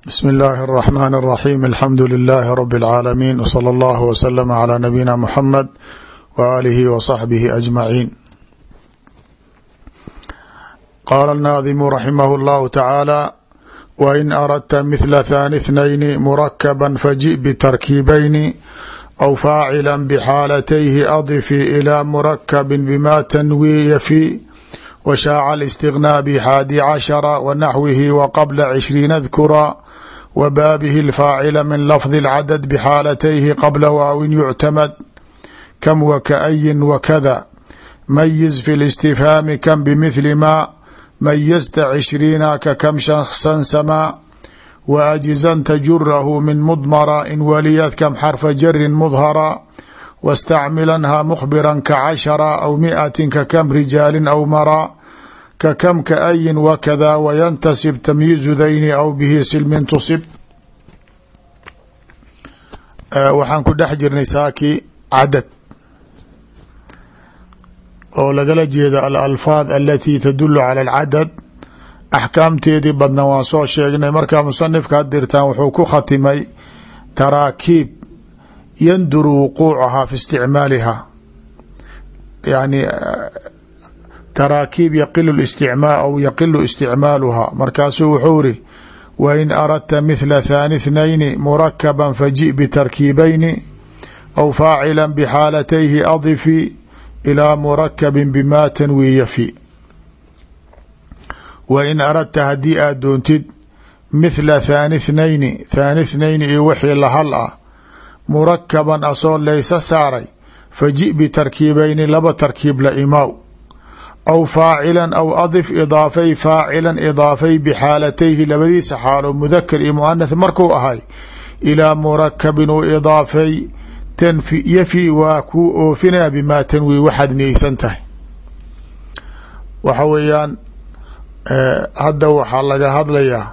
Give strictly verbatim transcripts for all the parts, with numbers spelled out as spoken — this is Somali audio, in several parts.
بسم الله الرحمن الرحيم الحمد لله رب العالمين وصلى الله وسلم على نبينا محمد وآله وصحبه أجمعين. قال الناظم رحمه الله تعالى: وإن أردت مثل ثاني اثنين مركبا فجئ بتركيبين أو فاعلا بحالتيه أضف إلى مركب بما تنوي يفي وشاع الاستغناء بحادي عشر ونحوه وقبل عشرين اذكرا وبابه الفاعل من لفظ العدد بحالتيه قبل واو يعتمد كم وكأي وكذا ميز في الاستفهام كم بمثل ما ميزت عشرين ككم شخصا سما وأجزا تجره من مضمرا إن وليت كم حرف جر مظهرا واستعملنها مخبرا كعشرة أو مئة ككم رجال أو مرا ككم كأي وكذا وينتسب تمييز ذين أو به سلم تصب. waxaan ku dhex jirnay saaki cadad oo lagala jeeda alalfaad alatii tadulu cala alcadad axkaamteedii badna waan soo sheegnay. markaa musanifka hadirtaan wuxuu ku khatimay taraakiib yanduru wuquucahaa fi isticmaaliha, yani taraakiib yaqilu isticmaal aw yaqilu isticmaaluhaa. markaasuu wuxuu iri wain aradta mithla thaani ithnayni murakaban faji bitarkiibayni aw faacila bixaalatayhi adifi ilaa murakabin bima tanwi yafi. wain aradta haddii aad doontid mithla thaani ithnayni thaani ithnayni iyo wixii lahal ah murakaban asoo laysa saaray faji bitarkiibayni laba tarkiib la imaaw aw faacilan aw adif idaafay faacilan idaafay bixaalatayhi labadiisa xaalo mudakar iyo muanath markuu ahay ilaa murakabin u idaafay tanfi yafi waa kuu oofinaya bimaa tanwi waxaad niyeysan tahay. waxa weeyaan hadda waxaa laga hadlayaa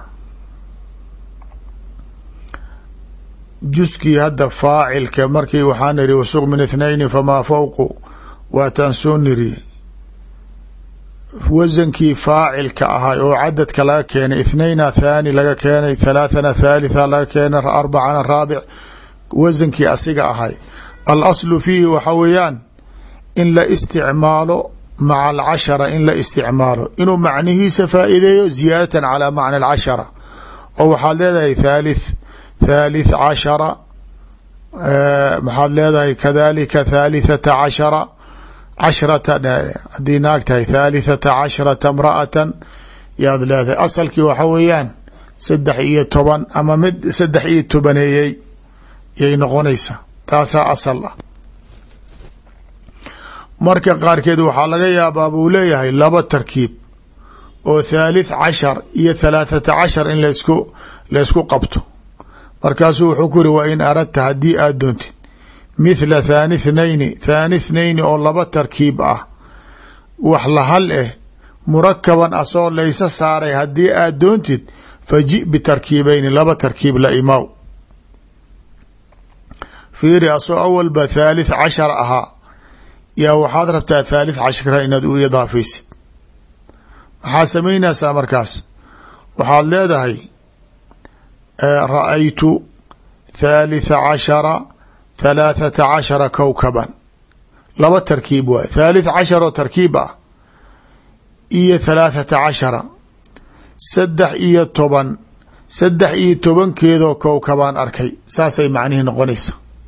juskii hadda faacilka markii waxaan iri wasuq min ithnayni famaa fawqu waataan soo niri wasankii faacilka ahay oo cadadka laga keenay ithnayna thaani laga keenay thalaathana thalitha laga keenay arbacana raabic wasankii asiga ahay. alaslu fiihi waxa weeyaan in la isticmaalo maca alcashara in la isticmaalo inuu macnihiisa faa'iideeyo ziyaadatan calaa macna alcashara oo waxaad leedahay thalith thalith cashara maxaad leedahay kadalika thalithata cashara cashrata haddii naag tahay thalithata cashrata imra'atan yaad leedahay. asalkii waxa weeyaan saddex iyo toban ama mid saddex iyo tobaneeyey yay noqonaysaa, taasaa asal ah. marka qaarkeed waxaa laga yaabaa buu leeyahay laba tarkiib oo thalith cashar iyo thalaathata cashar in lasku laysku qabto. markaasuu wuxuu ku yiri wa in aradta haddii aad doontid mithla thaani ithnayni thaani ithnayni oo laba tarkiib ah wax lahal eh murakaban asoo laysa saaray haddii aad doontid faji bitarkiibayni laba tarkiib la imaaw. fiiri asoo awalba thalith cashar ahaa yaa waxaad rabtaa thalith cashara inaad u idaafaysid. maxaa samaynaysaa markaas? waxaad leedahay ra'aytu thalitha cashara thalaathata cashara kowkaban laba tarkiib waay. thalith cashar oo tarkiib ah iyo thalaathata cashara saddex iyo toban saddex iyo tobankeedoo kowkabaan arkay, saasay macnihii noqonaysa.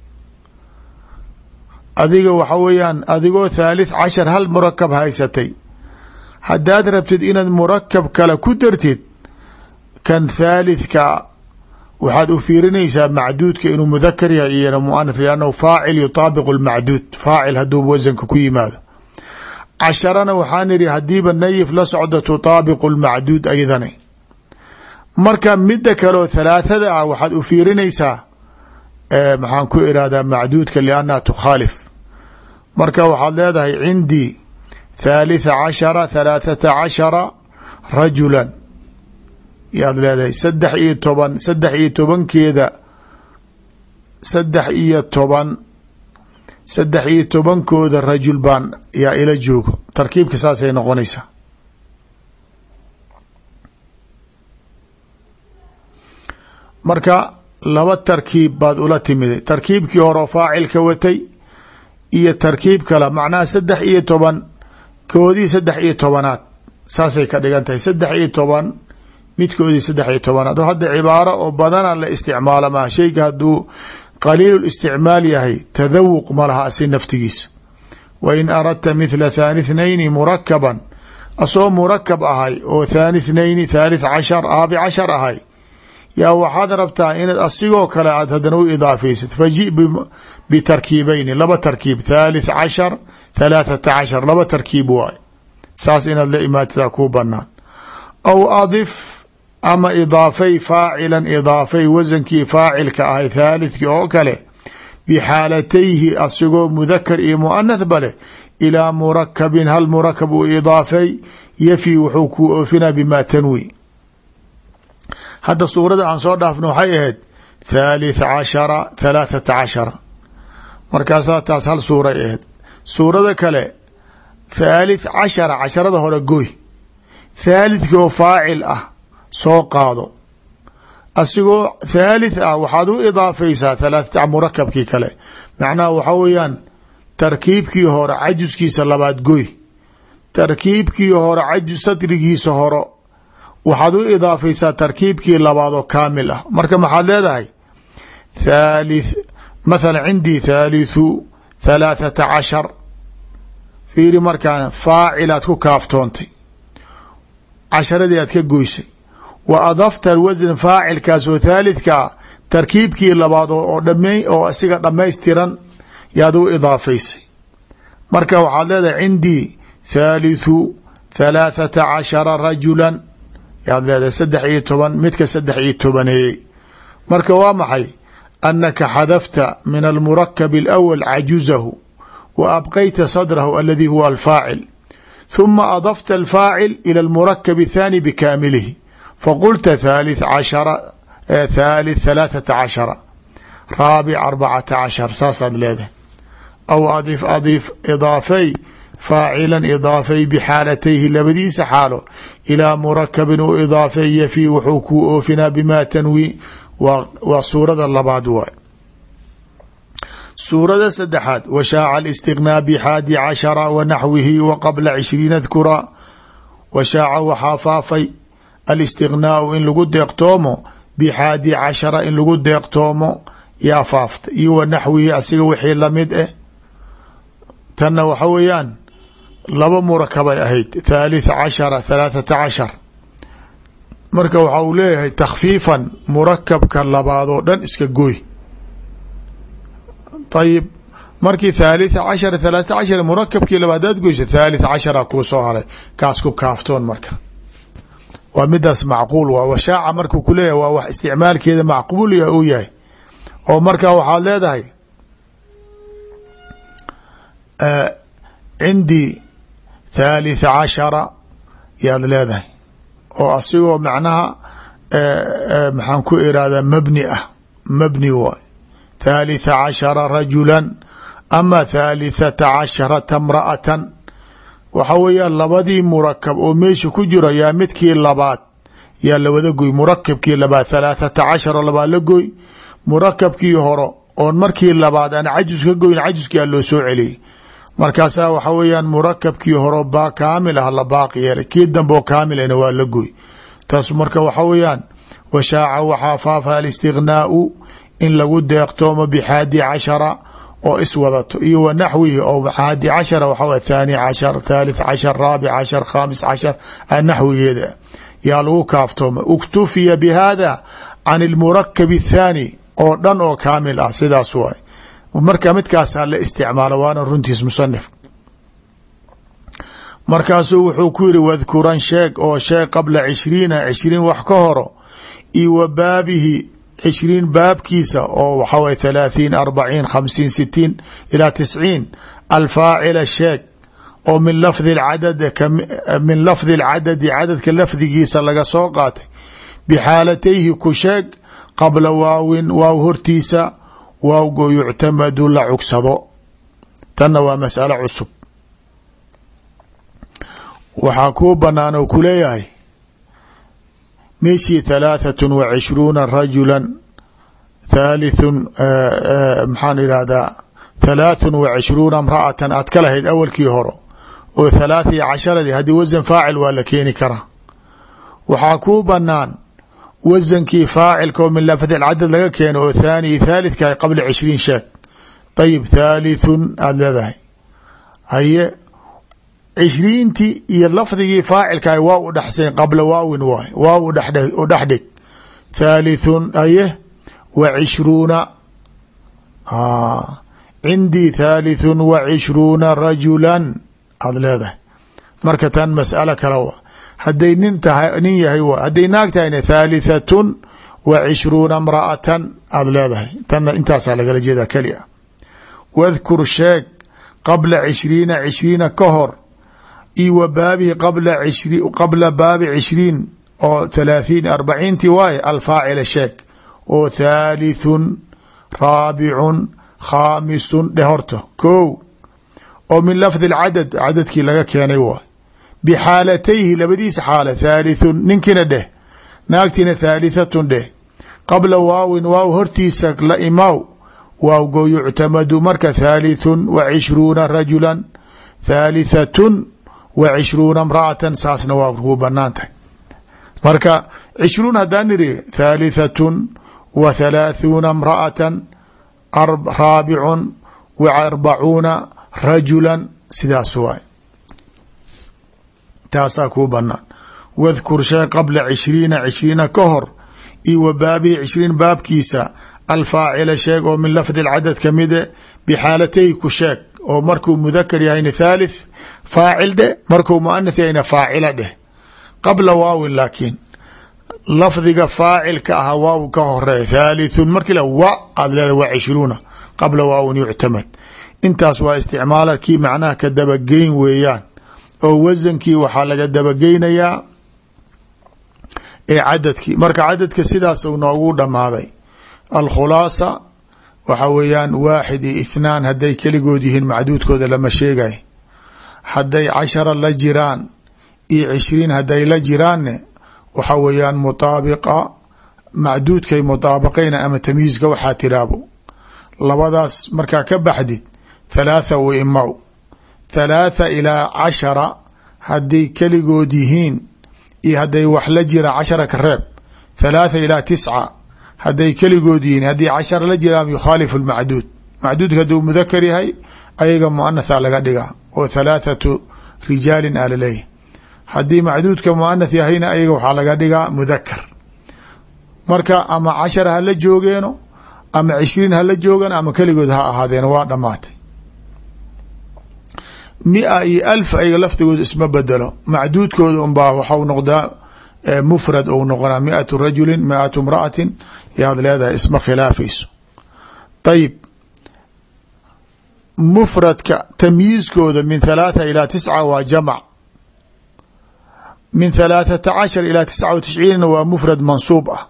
adiga waxa weeyaan adigoo thalith cashar hal murakab haysatay haddaad rabtid inaad murakab kale ku dartid kan thalithka waxaad u fiirinaysaa macduudka inuu mudakar yahay iyona muanath liannahu faacil yutaabiqu lmacduud faacil hadduu wasanka ku yimaado. casharana waxaan idhi haddiiba nayif la socda tutaabiqu lmacduud aydani. marka midda kaleoo thalaathada ah waxaad u fiirinaysaa maxaan ku irahdaa macduudka liannaha tukhaalif. marka waxaad leedahay cindii thalitha cashara thalaathata cashara rajulan yaad leedahay saddex iyo toban saddex iyo tobankeeda saddex iyo toban saddex iyo tobankooda rajul baan yaa ila joogo. tarkiibka saasay noqonaysaa. marka laba tarkiib baad ula timiday tarkiibkii hore faacilka watay iyo tarkiib kale macnaha saddex iyo toban koodii saddex iyo tobanaad saasay ka dhigan tahay saddex iyo toban midkoodii saddex iyo tobanaad oo hadda cibaaro oo badana la isticmaalo maha shayga hadduu qaliil isticmaal yahay tadawuq ma laha asi naftigiisa wa in aradta mithla thaani ithnayni murakaban asoo murakab ahay oo thaani ithnayni thalith cashar aabi cashar ahay yaa waxaad rabtaa inaad asigoo kale aad haddana u idaafaysid faji bitarkiibayni laba tarkiib thalith cashar thalaathata cashar laba tarkiib waay saas inaad la imaatidaa kuu banaan aw adif ama idaafay faacilan idaafay wasankii faacilka ahay thaalithkii oo kale bixaalatayhi asigoo mudakar iyo muanath ba leh ilaa murakabin hal murakab uu idaafay yafi wuxuu kuu oofinaa bimaa tanwi hadda suurada aan soo dhaafno waxay ahayd thalith cashara thalaathata cashara markaasaa taas hal suuray ahayd suurada kale thalith cashara casharada hore goy thaalithkii oo faacil ah soo qaado asigoo thalith ah waxaad u idaafaysaa thalaathata murakabkii kale macnaha waxaa weeyaan tarkiibkii hore cajuskiisa labaad goy tarkiibkii hore cajus sadrigiisa horo waxaad u idaafaysaa tarkiibkii labaad oo kaamil ah marka maxaad leedahay thalith mathala cindii thaalithu thalaathata cashar fiiri markaa faacilaad ku kaaftoontay casharadii aad ka goysay wa adafta alwasn faacilkaas oo thaalithkaa tarkiibkii labaad oo dhama oo isiga dhammaystiran yaad u idaafaysay marka waxaad leedahay cindii thaalithu thalaathata cashara rajulan yaad leedahay saddex iyo toban midka saddex iyo tobaneeyey marka waa maxay anaka xadafta min almurakab alawal cajuzahu wa abqayta sadrahu aladi huwa alfaacil ثuma adafta alfaacil ila almurakab الthani bikaamilihi faqulta thalith cashara thalith thalaathata cashara raabic arbacata cashar saasaad leedahay aw adif adif idaafay faacilan idaafay bixaalatayhi labadiisa xaalo ilaa murakabin u idaafay yafi wuxuu kuu oofinaa bimaa tanwi waa suurada labaad waay suurada saddexaad washaaca alistignaa bixaadi cashara wa naxwihi wa qabla cishriina dkura washaaca waxaa faafay alistighnaau in lagu deeqtoomo bixaadi cashara in lagu deeqtoomo yaa faafta iyo wa naxwihi asiga wixii lamid eh tanna waxa weeyaan laba murakabay ahayd thalith cashara thalaathata cashar marka waxa uu leeyahay takhfiifan murakabka labaad oo dhan iska gooy ayib markii thaalitha cashara thalaatha cashar murakabkii labaadaad goysa thalith cashara kuu soo haray kaas ku kaaftoon marka waa midaas macquul waa washaaca markuu ku leeyahay waa wax isticmaalkeeda macquul ya uu yahay oo markaa waxaad leedahay cindii thaalitha cashara yaad leedahay oo asigoo macnaha maxaan ku irahdaa mabni ah mabni waay thaalitha cashara rajulan ama thalithata casharata mra'atan waxa weeyaan labadii murakab oo meesha ku jira yaa midkii labaad yaa lawada goy murakabkii labaad thalaathata cashara labaad la goy murakabkii horo oon markii labaad aan cajus ka goyn cajuskii a loo soo celiyey markaasaa waxa weeyaan murakabkii horo baa kaamil ah la baaqi yeelay kii dambeoo kaamilana waa la goy taas marka waxa weeyaan washaaca waxaa faafa alistighnaau in lagu deeqtoomo bixaadi cashara oo iswadato iyo wa naxwihi oo xaadi cashara waxa w thaani cashar thalith cashar raabic cashar khaamis cashar naxwigeeda yaa lagu kaaftooma uktufiya bihada can ilmurakab الthaani oo dhan oo kaamil ah sidaas waay marka midkaasaa la isticmaalo waana runtiis musanif markaasuu wuxuu ku yiri wadkuran sheeg oo sheeg qabla cishriina cishriin wax ka horo iyo wa baabihi cishriin baabkiisa oo waxa way thalaaثiin arbaciin khamsiin sitiin ilaa tisciin alfaacila sheeg oo min lafdi cadad min lafdi اlcadadi cadadka lafdigiisa laga soo qaatay bixaalatayhi ku sheeg qabla waawin waaw hortiisa waawgo yuctamadu la cugsado tanna waa mas'alo cusub waxaa kuu banaan oo ku leeyahay meeshii thalaaثaة wa cishruuna rajula thalithun maxaan ihahdaa thalaathun wa cishruuna imra'atan aad ka lahayd awalkii horo oo thalaatha iyo casharadii haddii wasan faacil waa la keeni karaa. waxaa kuu banaan wasankii faacilka oo min lafdi cadad laga keeno oo thaani iyo thalithka qabla cishriin sheeg. ayib thalithun aada leedahay haye cishriintii iyo lafdigii faacilka waa u dhexseen qabla waawin waay waaw u dhexdhig thalithun haye wa cishruuna cindii thalithun wa cishruuna rajulan aada leedahay. marka tan mas'alo kale wa hadday nin tahay nin yahay w hadday naag tahayna thaalithatun wa cishruuna imra'atan aada leedahay. tanna intaasaa lagala jeedaa keli a. wadkur sheeg qabla cishriina cishriina ka hor io wa baabihi qabla qabla baabi cishriin oo thalaathiin arbaciintii waaye alfaacila sheeg oo thalithun raabicun khaamisun dheh horta kow oo min lafdi alcadad cadadkii laga keenay waay bixaalatayhi labadiisa xaala thalithun ninkina dheh naagtiina thaalithatun dheh qabla waawin waaw hortiisa la imaaw waawgo yuctamadu marka thalithun wa cishruuna rajulan thaalithatun wa cishruuna imra'atan saasna waa kuu banaan tahay. marka cishruun haddaan niri thaalithatun wa thalaathuna imra'atan raabicun wa arbacuuna rajulan sidaas waay taasaa kuu banaan. wadkur shay qabla cishriina cishriina ka hor io wa baabihi cishriin baabkiisa alfaacila sheeg oo min lafdi cadad kamide bixaalatay ku sheeg oo markuu mudakar yahayna thalith faacil dheh markuu muanath yahayna faacila dheh qabla waawin laakiin lafdiga faacilka aha waaw ka horeeya thalithun markii wa aad leeda wa cishruuna qabla waawin yuctamad. intaas waa isticmaalkii macnaha ka dabageyn weeyaan oo wasankii waxaa laga dabageynayaa ee cadadkii. marka cadadka sidaas uu noogu dhammaaday. alkhulaasa waxa weeyaan waaxid iyo ithnaan hadday keligood yihiin macduudkooda lama sheegay. hadday cashara la jiraan iyo cishriin hadday la jiraanne waxa weeyaan mutaabiqa macduudkay mutaabaqayna ama tamyiizka waxaa tiraabo labadaas markaa ka baxdid thalaatha wa imaw thalaatha ilaa cashara hadday keligood yihiin iyo hadday wax la jira cashara ka reeb. thalaatha ilaa tisca hadday keligood yihiin haddii cashara la jiraan yukhaalifu lmacduud macduudka hadduu mudakar yahay ayaga muanatha laga dhigaa oo thalaathatu rijaalin aa laleeyahy. haddii macduudka muanath yahayna ayaga waxaa laga dhigaa mudakar. marka ama cashara hala joogeeno ama cishriin hala joogan ama keligood ha ahaadeen waa dhamaatay. mia iyo alf ayaga laftigooda isma bedelo macduudkooda unbaa waxau noqdaa mufrad ou noqonaa miatu rajulin miatu imra'atin yaad leedahay isma khilaafayso. ayib mufradka tamyiizkooda min thalaatha ilaa tisca waa jamc min thalaathata cashar ilaa tisca wa tisciinna waa mufrad mansuub ah.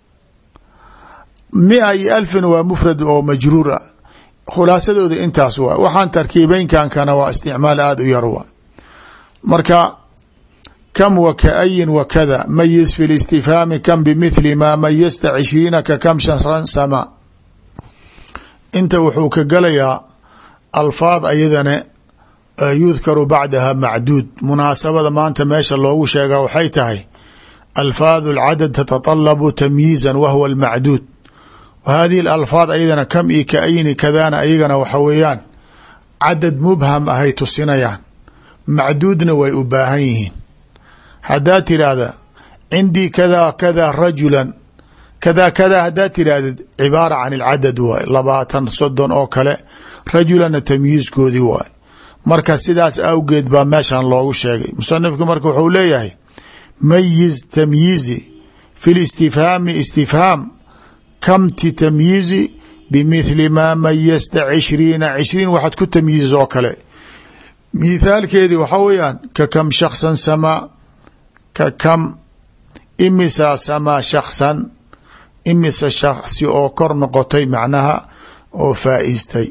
mia iyo alfina waa mufrad oo majruur ah. khulaasadooda intaas waa waxaan tarkiibeynkankana waa isticmaal aada u yar waa. marka kam wa kaayin wa kada mayiz fi listifhaami kam bimithli maa mayasta cishriina ka kam shan sama. inta wuxuu ka galayaa alfaad ayadana yudkaru bacdaha macduud. munaasabada maanta meesha loogu sheegaa waxay tahay alfaadu alcadad tatatalabu tamyiizan wa huwa almacduud. wa hadihi alalfaad ayadana kam iyo kaayini kadana ayagana waxa weeyaan cadad mubham ahay tusinayaan macduudna way u baahan yihiin. haddaad tiraahda cindii kada kada rajulan kada kada haddaad tirahdid cibaara can ilcadad waay labaatan soddon oo kale rajulanna tamyiizkoodii waay. marka sidaas awgeed baa meeshan loogu sheegay. musanifku marka wuxuu leeyahay mayiz tamyiizi fi listifhaami istifhaam kamti tamyiizi bimithli maa mayasta cishriina cishriin waxaad ku tamyiiz oo kale. mithaalkeedii waxaa weeyaan ka kam shaksan samaa ka kam imisaa samaa shaksan imisa shaksi oo kor noqotay macnaha oo faa'iistay.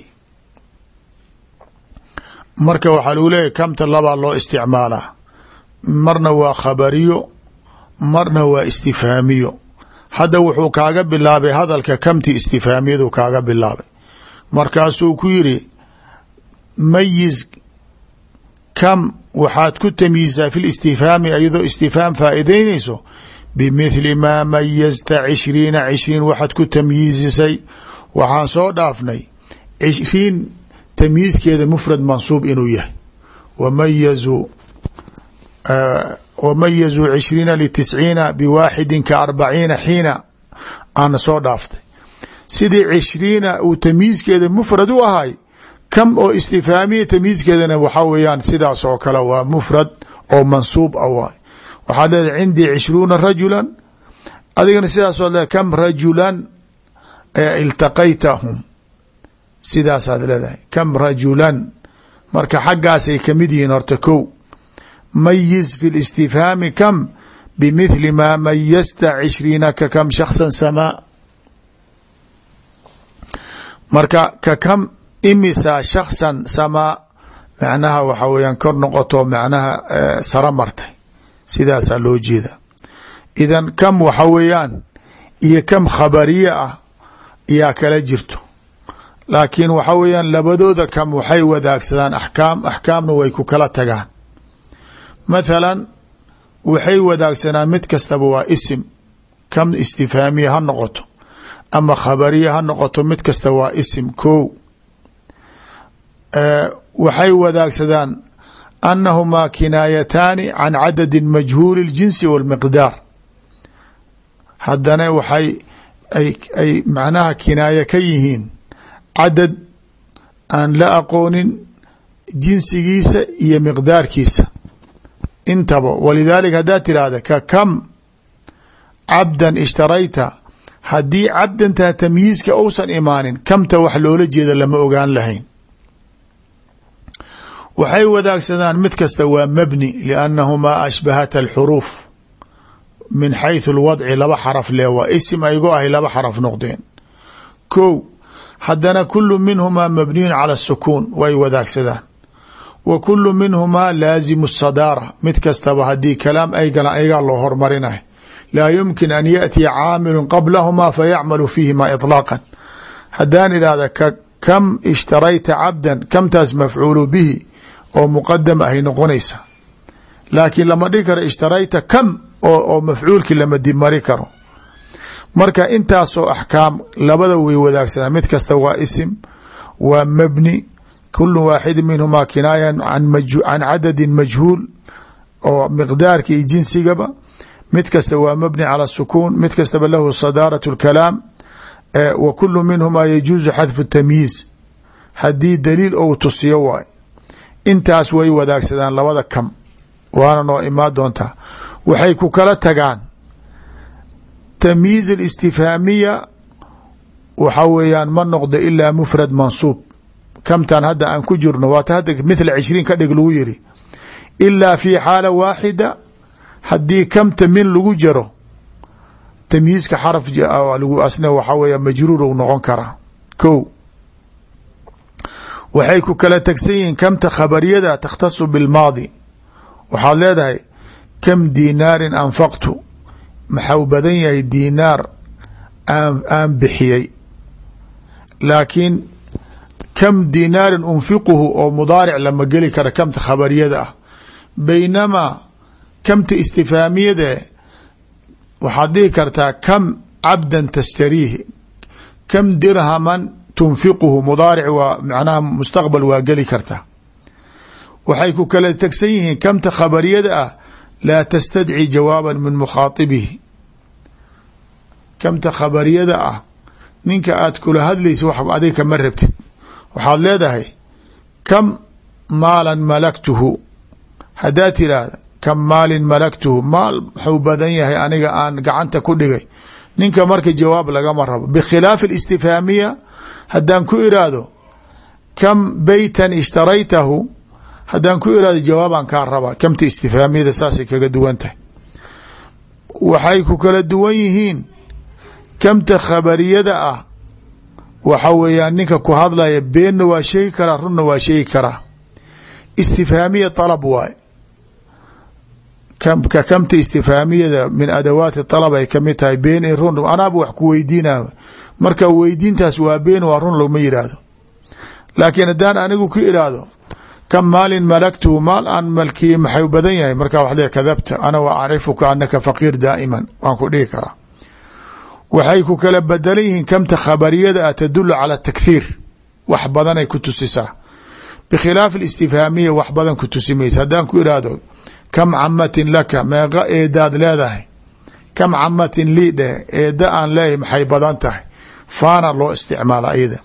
marka waxaa lagu leeyahy kamta labaa loo isticmaalaa marna waa khabariyo marna waa istifhaamiyo. hadda wuxuu kaaga bilaabay hadalka kamti istifaamiyadu kaaga bilaabay markaasuu ku yiri mayiz kam waxaad ku tamyiizaa fi listifhaami ayadoo istifhaam faa'idaynayso bimithli maa mayazta cishriina cishriin waxaad ku tamyiizisay waxaan soo dhaafnay cishriin tamyiizkeeda mufrad mansuub inuu yahay wamayazuu wamayazuu cishriina litisciina biwaaxidin ka arbaciina xiina aana soo dhaaftay sidii cishriina uu tamyiizkeeda mufrad u ahay kam oo istifhaamiya tamyiizkeedana waxaa weeyaan sidaas oo kale waa mufrad oo mansuub a waay waxaad leedahay cindii cishruuna rajulan adigana sidaas waad leedahay kam rajulan iltaqaytahum sidaasaad leedahay kam rajulan marka xaggaasay kamid yihiin horta kow mayiz fi listifhaami kam bimithli maa mayazta cishriina ka kam shaksan samaa marka ka kam imisa shaksan samaa macnaha waxa weeyaan kor noqoto macnaha sara martay sidaasaa loo jeeda idan kam waxa weeyaan iyo kam khabariye ah iyaa kala jirto laakiin waxa weeyaan labadooda kam waxay wadaagsadaan axkaam axkaamna way ku kala tagaan mathalan waxay wadaagsanaan mid kastaba waa isim kam istifhaamiya ha noqoto ama khabariye ha noqoto mid kasta waa isim kow waxay wadaagsadaan annahumaa kinaayataani can cadadi majhuuli اljinsi wاlmiqdaar haddana waxay ay ay macnaha kinaaye ka yihiin cadad aan la aqoonin jinsigiisa iyo miqdaarkiisa intaba walidaalika haddaad tiraahda ka kam cabdan ishtarayta haddii cabdantaa tamyiizka uusan imaanin kamta wax loola jeeda lama ogaan lahayn waxay wadaagsadaan mid kasta waa mabni liannahumaa ashbahata alxuruuf min xayثu اlwadci laba xaraf le waa isim aygo ahay laba xaraf noqdeen kow haddana kulu minhumaa mabniyun cala الsukuun way wadaagsadaan wa kulu minhumaa laazimu الsadaara mid kastaba haddii kalaam ay galaan ayagaa loo hormarinayo laa yumkin an yaأtiya caamilu qablahumaa fayacmalu fiihima iطlaaqا haddaan idhahda ka kam ishtarayta cabdan kamtaas mafcuulu bihi oo muqadam ahay noqonaysa laakiin lama dhihi karo ishtarayta kam oo mafcuulkii lama dibmari karo marka intaasoo axkaam labada way wadaagsadaan mid kasta waa isim waa mabni kulu waaxidi minhumaa kinaayan can cadadin majhuul oo miqdaarka iyo jinsigaba mid kasta waa mabni cala sukuun mid kastaba lahu sadaaraة اlkalaam wa kulu minhumaa yajuuzu xadfu tamyiiz haddii daliil ou tusiyo waay intaas way wadaagsadaan labada kam waana noo imaa doontaa waxay ku kala tagaan tamyiiz اlistifhaamiya waxa weeyaan ma noqdo ilaa mufrad mansuub kamtan hadda aan ku jirno waata hadda mithla cishriin ka dhig lagu yiri ilaa fi xaala waaxida haddii kamta min lagu jaro tamyiizka xaraf lagu asna waxa weeya majruur u noqon karaa kow waxay ku kala tagsan yihiin kamta khabariyada takhtasu bilmaadi waxaad leedahay kam diinaarin anfaqtu maxau badan yahay diinaar aan aan bixiyey laakiin kam diinaarin unfiquhu oo mudaaric lama geli kara kamta khabariyada ah baynamaa kamta istifhaamiyade waxaad dhihi kartaa kam cabdan tashtariihi kam dirhaman tunfiquhu mudaaric waa macnaha mustaqbal waa geli kartaa waxay ku kala tegsan yihiin kamta khabariyada ah laa tastadci jawaaban min mukhaatibihi kamta khabariyada ah ninka aad kula hadlaysa wax adiga kama rabtid waxaad leedahay kam maalan malaktuhu haddaad tiraahda kam maalin malaktuhu maal waxuu badan yahay aniga aan gacanta ku dhigay ninka marka jawaab lagama rabo bikhilaafi اlistifhaamiya haddaan ku iraahdo kam beytan ishtaraytahu haddaan ku iraahdo jawaabaan kaa rabaa kamta istifhaamiyada saasay kaga duwan tahay waxay ku kala duwan yihiin kamta khabariyada ah waxa weeyaan ninka ku hadlaya beenna waa sheegi karaa runna waa sheegi karaa istifhaamiya طalab waay ka kamta istifhaamiyada min adawaati طalab ay kamid tahay been i run anaaba wax ku weydiina marka weydiintaas waa been waa run loma yidhaahdo. laakiin haddaan anigu ku iraahdo kam maalin malaktuhu maal aan malkiye maxay badan yahay marka wax le kadabta ana wa acrifuka anaka faqiir daa'iman waan ku dhihi karaa. waxay ku kala bedelan yihiin kamta khabariyada tadulu cala takhiir wax badanay ku tusisaa bikhilaaf istifhaamiya wax badan ku tusi maysa. haddaan ku iraahdo kam camatin laka meeqa eedaad leedahay kam camatin lii dheh eeda aan leeyahay maxay badan tahay faana loo isticmaala iyada.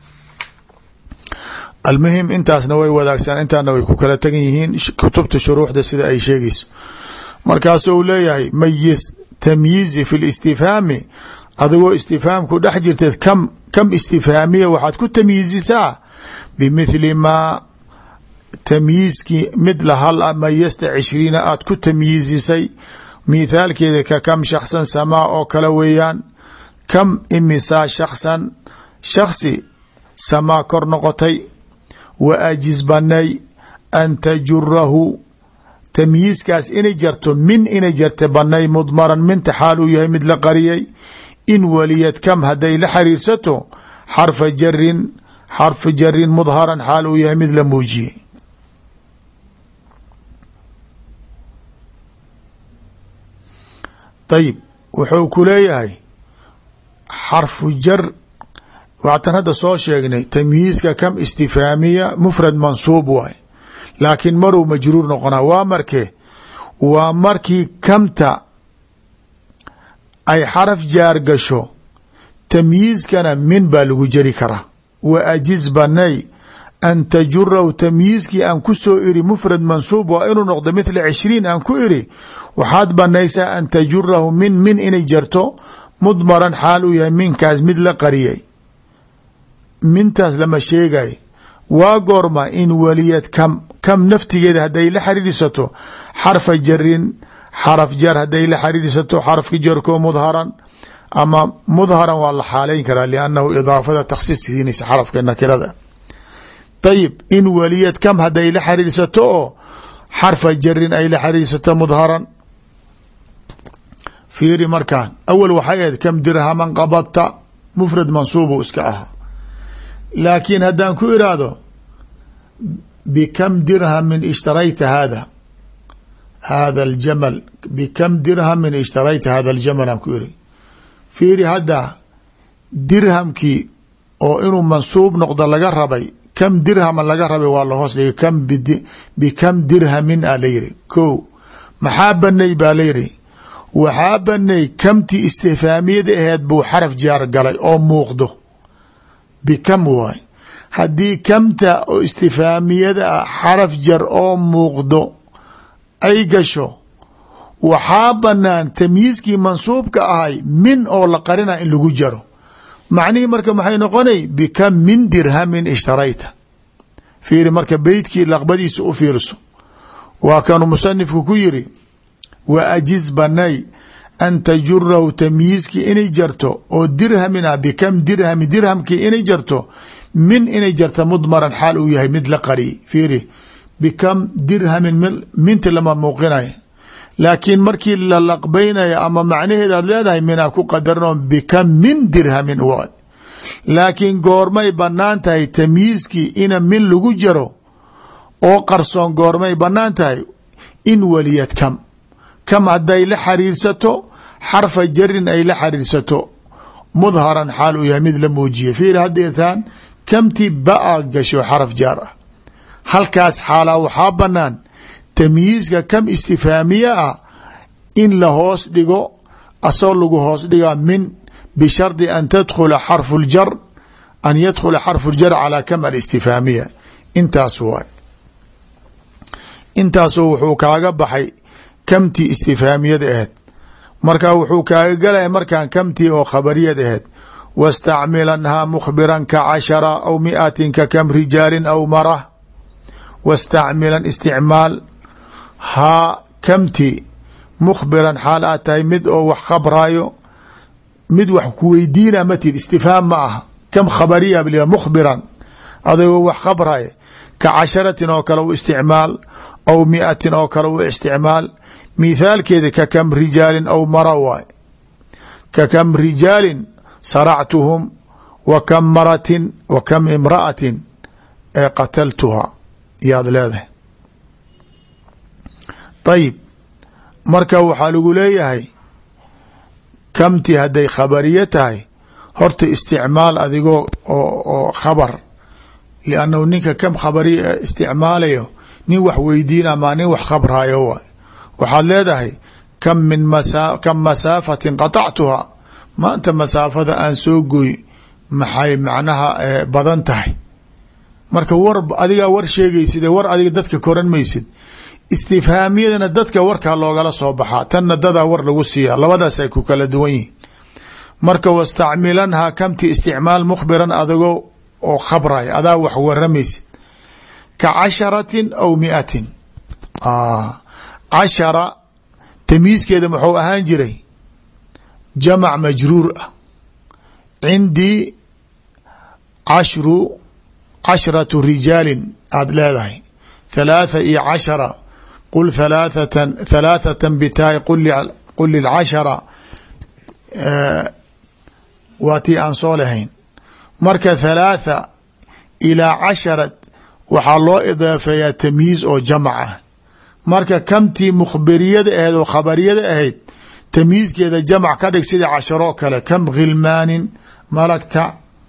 almuhim intaasna way wadaagsan intaana way ku kala tegan yihiin kutubta shuruuxda sida ay sheegayso. markaasuu leeyahay mayiz tamyiizi fi listifhaami adigoo istifhaamku dhex jirteed kam kam istifhaamiya waxaad ku tamyiizisaa bimithli maa tamyiizkii mid la hal a mayasta cishriina aad ku tamyiizisay mithaalkeeda ka kam shaksan samaa oo kale weeyaan. kam imisaa shaksan shaksi samaa kor noqotay wa ajiz banay an tajurahu tamyiizkaas inay jarto min inay jarta banay mudmaran minta xaal uu yahay mid la qariyay in waliyad kam hadday la xariirsato xarfa jarin xarfu jarin mudharan xaal uu yahay mid la muujiyey. ayib wuxuu ku leeyahay xarfu jar waatan hadda soo sheegnay tamyiizka kam istifhaamiya mufrad mansuub waay laakiin maruu majruur noqonaa waa markee waa markii kamta ay xaraf jaar gasho tamyiizkana min baa lagu jari karaa. wa ajiz banay an tajurahu tamyiizkii aan ku soo iri mufrad mansuub waa inuu noqdo mithla cishriin aan ku iri waxaad banaysaa an tajurahu min min inay jarto mudmaran xaal uu yahay minkaas mid la qariyay. mintaas lama sheegay waa goorma in waliyad kam kam naftigeeda hadday la xariirisato xarfa jarin xaraf jar hadday la xariirisato xarafka jarkoo mudharan ama mudharan waa la xaaleyn karaa liannahu idaafada takhsiis siinaysa xarafka nakirada. ayib in waliyad kam hadday la xariirsato oo xarfa jarin ay la xariirsato mudharan fiiri markaan awal waxay ahayd kam dirhaman qabadta mufrad mansuubu iska ahaa laakiin haddaan ku iraahdo bikam dirhamin ishtarayta hada hada aljamal bikam dirhamin ishtarayta hada aljamal aan ku iri fiiri hadda dirhamkii oo inuu mansuub noqdo laga rabay kam dirhaman laga rabay waa la hoos dhigay kam bikam dirhamin a la yiri ko maxaa banay baa la yiri waxaa banay kamtii istifhaamiyada aheed buu xaraf jaar galay oo muuqdo bikam waay. haddii kamta oo istifhaamiyada ah xaraf jar oo muuqdo ay gasho waxaa banaan tamyiizkii mansuubka ahay min oo la qarina in lagu jaro. macnihii marka maxay noqonay bikam min dirhamin ishtarayta. fiiri marka beytkii laqbadiisa u fiirso waa kanuu musanifku ku yiri wa ajiz banay an tajurahu tamyiizkii inay jarto oo dirhamin ah bikam dirhami dirhamkii inay jarto min inay jarta mudmaran xaal uu yahay mid la qariy. fiiri bikam dirhamin minta lama muuqinay laakiin markii la laqbaynaya ama macnaheeda aad leedahay minaa ku qadarno bikam min dirhamin waad. laakiin goormay banaan tahay tamyiizkii ina min lagu jaro oo qarsoon goormay banaan tahay in waliyad kam kam hadday la xariirsato xarfa jarin ay la xariirsato mudharan xaal uu yahay mid la muujiye. fiir hadeertaan kamtii ba-a gasho xaraf jaar ah halkaas xaalaa waxaa banaan tamyiizka kam istifhaamiya ah in la hoos dhigo asoo lagu hoos dhigaa min bishardi an tadkhula xarfu ljar an yadkhula xarfu ljar calaa kam alistifhaamiya. intaas waay intaasoo wuxuu kaaga baxay kamtii istifhaamiyada aheed. markaa wuxuu kaaga galaya markaan kamtii oo khabariyad aheed wastacmilanhaa mukhbiran ka cashara aw miatin ka kam rijaalin aw mara. wastacmilan isticmaal haa kamtii mukhbiran xaal aad tahay mid oo wax khabraayo mid wax ku weydiina matid istifhaam ma aha kam khabariya bl mukhbiran adagoo wax khabraayo ka casharatin oo kale u isticmaal aw miatin oo kale u isticmaal mithaalkeeda ka kam rijaalin aw mara waay. ka kam rijaalin saractuhum wa kam maratin wa kam imra'atin ee qataltuhaa yaad leedahay. ayib marka waxaa lagu leeyahay kamti hadday khabariye tahay horta isticmaal adigoo oo khabar, liannahu ninka kam khabariya isticmaalayo nin wax weydiina maa nin wax khabraayo waay. waxaad leedahay kam min masa kam masaafatin qatactuhaa, maanta masaafada aan soo gooy maxay macnaha badan tahay. marka war adigaa war sheegaysid war adiga dadka koran maysid. istifhaamiyadana dadka warkaa loogala soo baxaa, tanna dadaa war lagu siiyaa, labadaas ay ku kala duwan yihiin. marka wastacmilanhaa kamti isticmaal mukhbiran adigoo oo khabray adaa wax waramaysid. ka casharatin aw miatin, cashara tamiiskeeda muxuu ahaan jiray jamac majruur ah. cindii cashru cashratu rijaalin aad leedahay, thalaatha iyo cashara qul halaathatan halaathatan bitaay qul lilcashara waa tii aan soo lahayn. marka thalaatha ilaa cashara waxaa loo idaafeeyaa tamyiiz oo jamac ah. marka kamtii mukhbiriyada ahayd oo khabariyada ahayd tamyiizkeeda jamac ka dhig sida casharoo kale. kam khilmaanin malagta,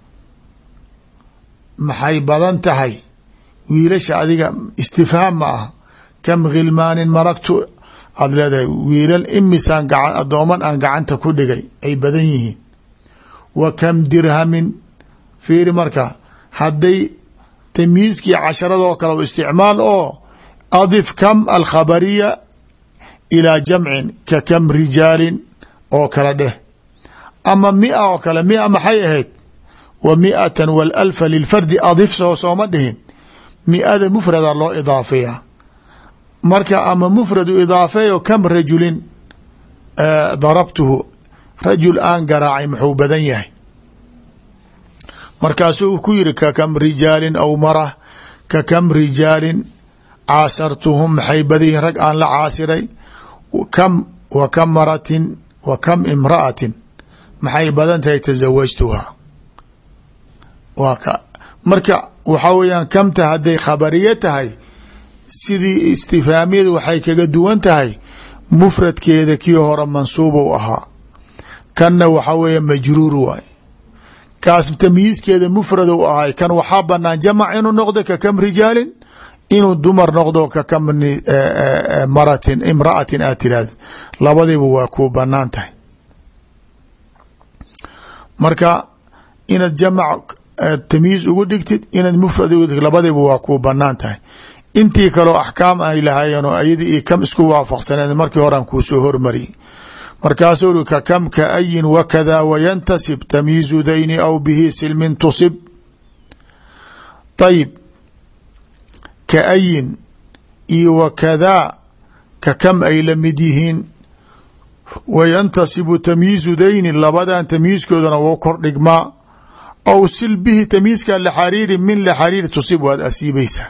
maxay badan tahay wiilasha, adiga istifhaam ma ah. kam khilmaanin malagtu aad leedahay wiilal imisaan adooman aan gacanta ku dhigay ay badan yihiin. wa kam dirhamin fiiri marka hadday tamyiizkii casharadoo kale u isticmaal oo adif kam alkhabariya ilaa jamcin ka kam rijaalin oo kale dheh. ama mia oo kale, mia maxay ahayd wa miatan walalfa lilfardi adif soo sooma dhihin. miada mufrada loo idaafeeya, marka ama mufradu idaafeeyo kam rajulin darabtuhu, rajul aan garaacay muxuu badan yahay. markaasuu ku yiri ka kam rijaalin aw mara, ka kam rijaalin caasartuhum maxay badan yihin rag aan la caasiray. kam wa kam maratin wa kam imra'atin maxay badan tahay tasawajtuhaa. waa ka marka waxaa weeyaan kamta hadday khabariye tahay sidii istifhaamiyada waxay kaga duwan tahay mufradkeeda kii hore mansuub u ahaa, kanna waxaa weeya majruur waay. kaas tamyiizkeeda mufrad u ahay, kan waxaa banaan jamac inuu noqdo ka kam rijaalin, inuu dumar noqdo ka kam maratin imra'atin aad tirahdo, labadiiba waa kuu banaan tahay. marka inaad jamac tamyiiz ugu dhigtid, inaad mufrad ugu dhigtid, labadiiba waa kuu banaan tahay. intii kaleo axkaam ay lahaayeen oo ayadii iyo kam isku waafaqsaneed markii horean kuu soo hormariyey. markaasuu uri ka kam ka ayin wakada wayantasib tamyiizu dayni aw bihi silmin tusib. ayib ka ayin iyo wakadaa ka kam ay la mid yihiin, wayantasibu tamyiizu dayni labadan tamyiizkoodana wou kor dhigmaa, aw sil bihi tamyiizka laxariiri min laxariiri tusib waad asiibaysaa.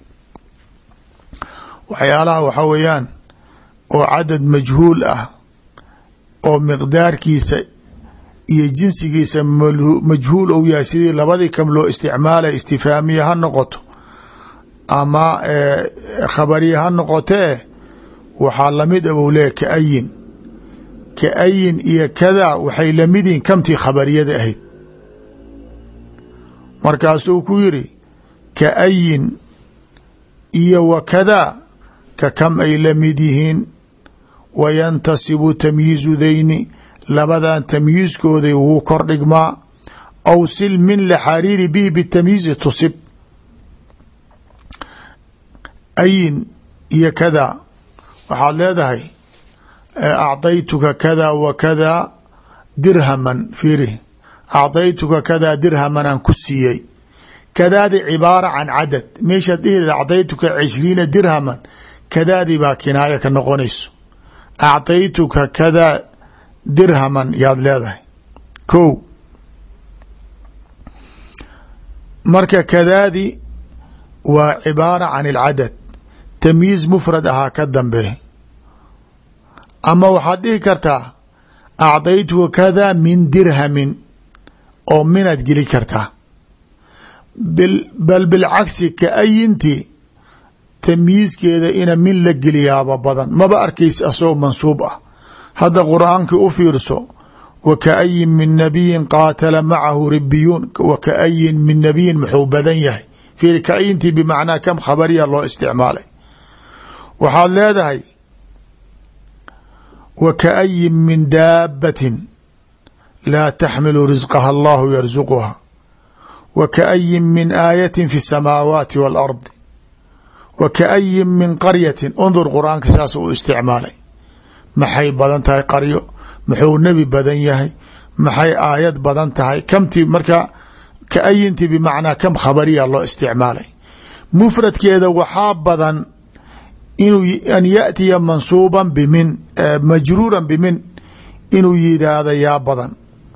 waxyaalaha waxaa weeyaan oo cadad majhuul ah oo miqdaarkiisa iyo jinsigiisa majhuul ou yahay, sidii labadii kam loo isticmaalay istifhaamiya ha noqoto ama khabariya ha noqotee, waxaa lamid a bou leeya kaayin. kaayin iyo kadaa waxay lamid yihiin kamtii khabariyada ahayd. markaasuu ku yiri kaayin iyo wakadaa ka kam ay lamid yihiin, wayantasibu tamyiizu dayni labadan tamyiizkooday wuu kor dhigmaa, aw sil min laxariiri bihi bitamyiizi tusib. ayin iyo kadaa waxaad leedahay acطaytuka kada wa kada dirhaman, fiiri acطaytuka kada dirhaman aan ku siiyey. kadaadi cibaara can cadad, meeshaad dhihi acطaytuka cishriina dirhaman, kadaadii baa kinaaya ka noqonayso. acطaytuka kada dirhaman yaad leedahay ko. marka kadaadi waa cibaara can اlcadad, tamyiiz mufrad ahaa ka dambe ama waxaad dhihi kartaa acdaytuka kada min dirhamin oo minaad geli kartaa bal bilcagsi kaayinti tamyiiskeeda ina min la geliyaaba badan maba arkaysa asagoo mansuub ah. hadda qur-aankii u fiirso wakaayin min nabiyin qaatala macahu ribiyuun wakaayin min nabiyin muxuu badan yahay fiiri kaayintii bimacnaa kam khabariya loo isticmaalay. waxaad leedahay wakaayin min daabatin laa taxmilu risqaha allahu yarsuquha wakaayin min aayatin fi الsamaawaati wاlardi wakaayin min qaryatin undur qur-aanka saas u isticmaalay. maxay badan tahay qaryo, muxuu nebi badan yahay, maxay aayad badan tahay. kamtii marka kaayintii bimacnaa kam khabariya loo isticmaalay. mufradkeeda waxaa badan inuu an yaأtiya mansuuban bimin majruuran bimin inuu yidhaahda yaa badan,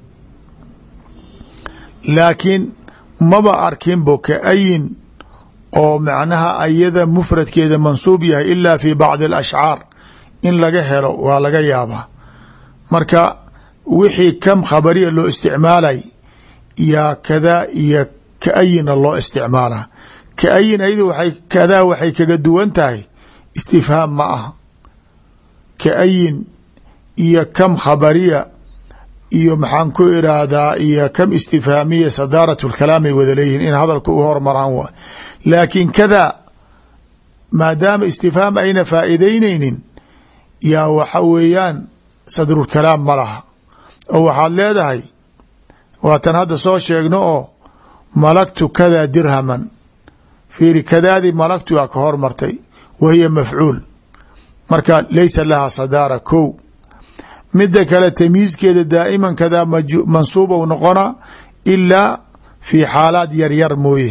laakiin maba arkinbo kaayin oo macnaha ayada mufradkeeda mansuub yahay ilaa fi bacdi alashcaar in laga helo waa laga yaabaa. marka wixii kam khabariya loo isticmaalay yaa kadaa iyo kaayina loo isticmaalaa. kaayin ayada waay kadaa waxay kaga duwan tahay istifhaam ma aha. kaayin iyo kam khabariya iyo maxaan ku iraahdaa iyo kam istifhaamiya sadaarat lkalaamay wada leeyihin in hadalka u hormaraan waay. laakiin kadaa maadaama istifhaam ayna faa'iideyneynin yaa waxa weeyaan sadrulkalaam ma laha oo waxaad leedahay waatan hadda soo sheegno oo malaktu kadaa dirhaman fiiri kadaadii malaktu aa ka hormartay wa hiya mafcuul marka laysa laha sadaara kow. mida kale tamyiiskeeda daa'iman kadaa mansuuba u noqona ilaa fi xaalaad yaryar mooye.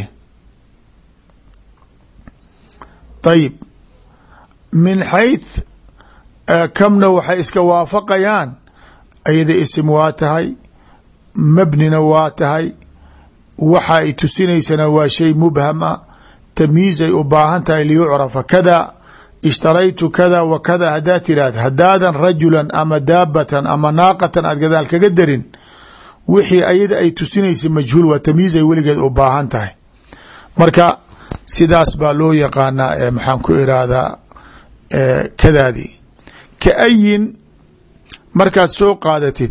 ayib min xayth kamna waxay iska waafaqayaan ayada isim waa tahay mabnina waa tahay waxa ay tusinaysana waa shay mubham a tamyiizay u baahan tahay liyucrafa kada ishtaraytu kada wa kada haddaad tiraahda haddaadan rajulan ama daabatan ama naaqatan aad gadaal kaga darin wixii ayada ay tusinaysa majhuul waa tamyiizay weligeed u baahan tahay. marka sidaas baa loo yaqaanaa maxaan ku iraahdaa kadaadii. kaayin markaad soo qaadatid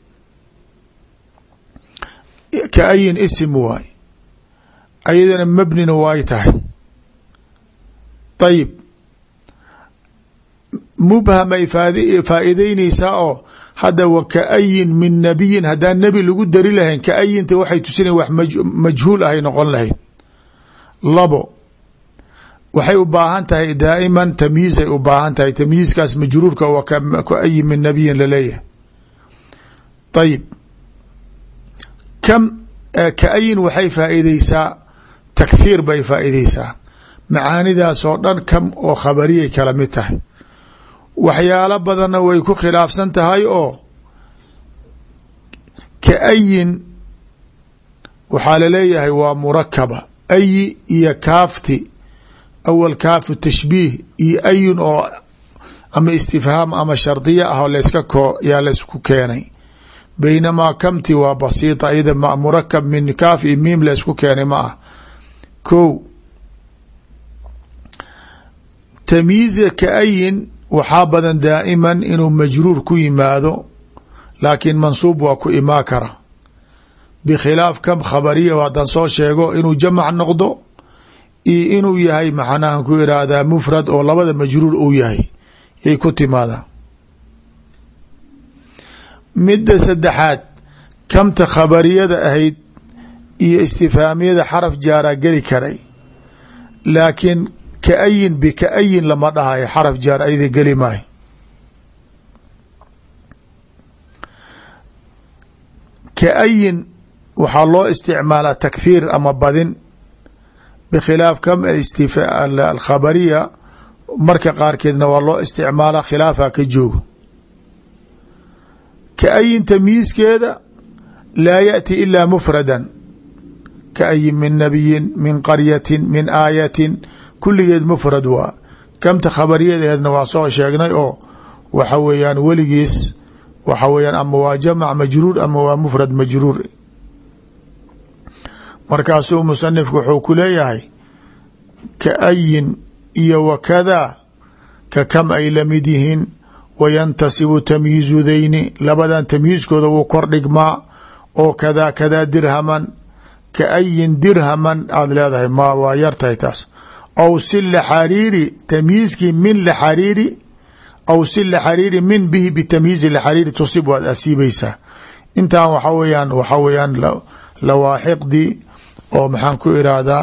kaayin isim waay ayadana mabnina waay tahay. ayib mubhamay faa'iideyneysaa oo hadda wa kaayin min nabiyin haddaan nebi lagu dari lahayn kaayinta waxay tusinayn wax majhuul ahay noqon lahayd. labo waxay u baahan tahay daa'iman tamyiizay u baahan tahay tamyiizkaas majruurka wa kaayin min nabiyin laleeyahay. ayib kam kaayin waxay faa'iideysaa takhiir bay faa'iideysaa. macaanidaas oo dhan kam oo khabariyay kala mid tahay. waxyaalo badanna way ku khilaafsan tahay oo kaayin waxaa laleeyahay waa murakaba ayi iyo kaafti awal kaafu tashbiih iyo ayun oo ama istifhaam ama shardiya ah oo layska koo yaa laysku keenay. baynamaa kamti waa basiita iyada murakab min kaaf iyo miim laysku keenay ma ah. ko tamyiiza kaayin waxaa badan daa'iman inuu majruur ku yimaado laakiin mansuub waa ku imaa kara bikhilaaf kam khabariya haddaan soo sheego inuu jamac noqdo iyo inuu yahay maxanahan ku iraahdaa mufrad oo labada majruur uu yahay yay ku timaadaan. midda saddexaad kamta khabariyada ahayd iyo istifhaamiyada xaraf jaaraa geli karay laakiin kaayin bikaayin lama dhahayo xaraf jaar ayada geli maayo. kaayin waxaa loo isticmaalaa takhiir ama badin bkhilaaf kam alkhabariya marka qaarkeedna waa loo isticmaalaa khilaafa ka joogo. kaayin tamyiiskeeda laa yaأti ilaa mufradan kaayin min nabiyin min qaryatin min aayatin kulligeed mufrad waa. kamta khabariyadeedna waa soo sheegnay oo waxa weeyaan weligiis waxa weeyaan ama waa jamac majruur ama waa mufrad majruur. markaasuu musanifku wuxuu ku leeyahay kaayin iyo wakadaa ka kam ay lamid yihiin wayantasibu tamyiizu dayni labadan tamyiizkooda wuu kor dhigmaa oo kadaa kadaa dirhaman kaayin dirhaman aada leedahay ma waa yartahay taas. aw si laxariiri tamyiizkii min laxariiri aw si laxariiri min bihi bitamyiizi laxariiri tusib waad asiibaysaa. intaan waxa weyaan waxa weyaan lawaaxiqdii oo maxaan ku irahdaa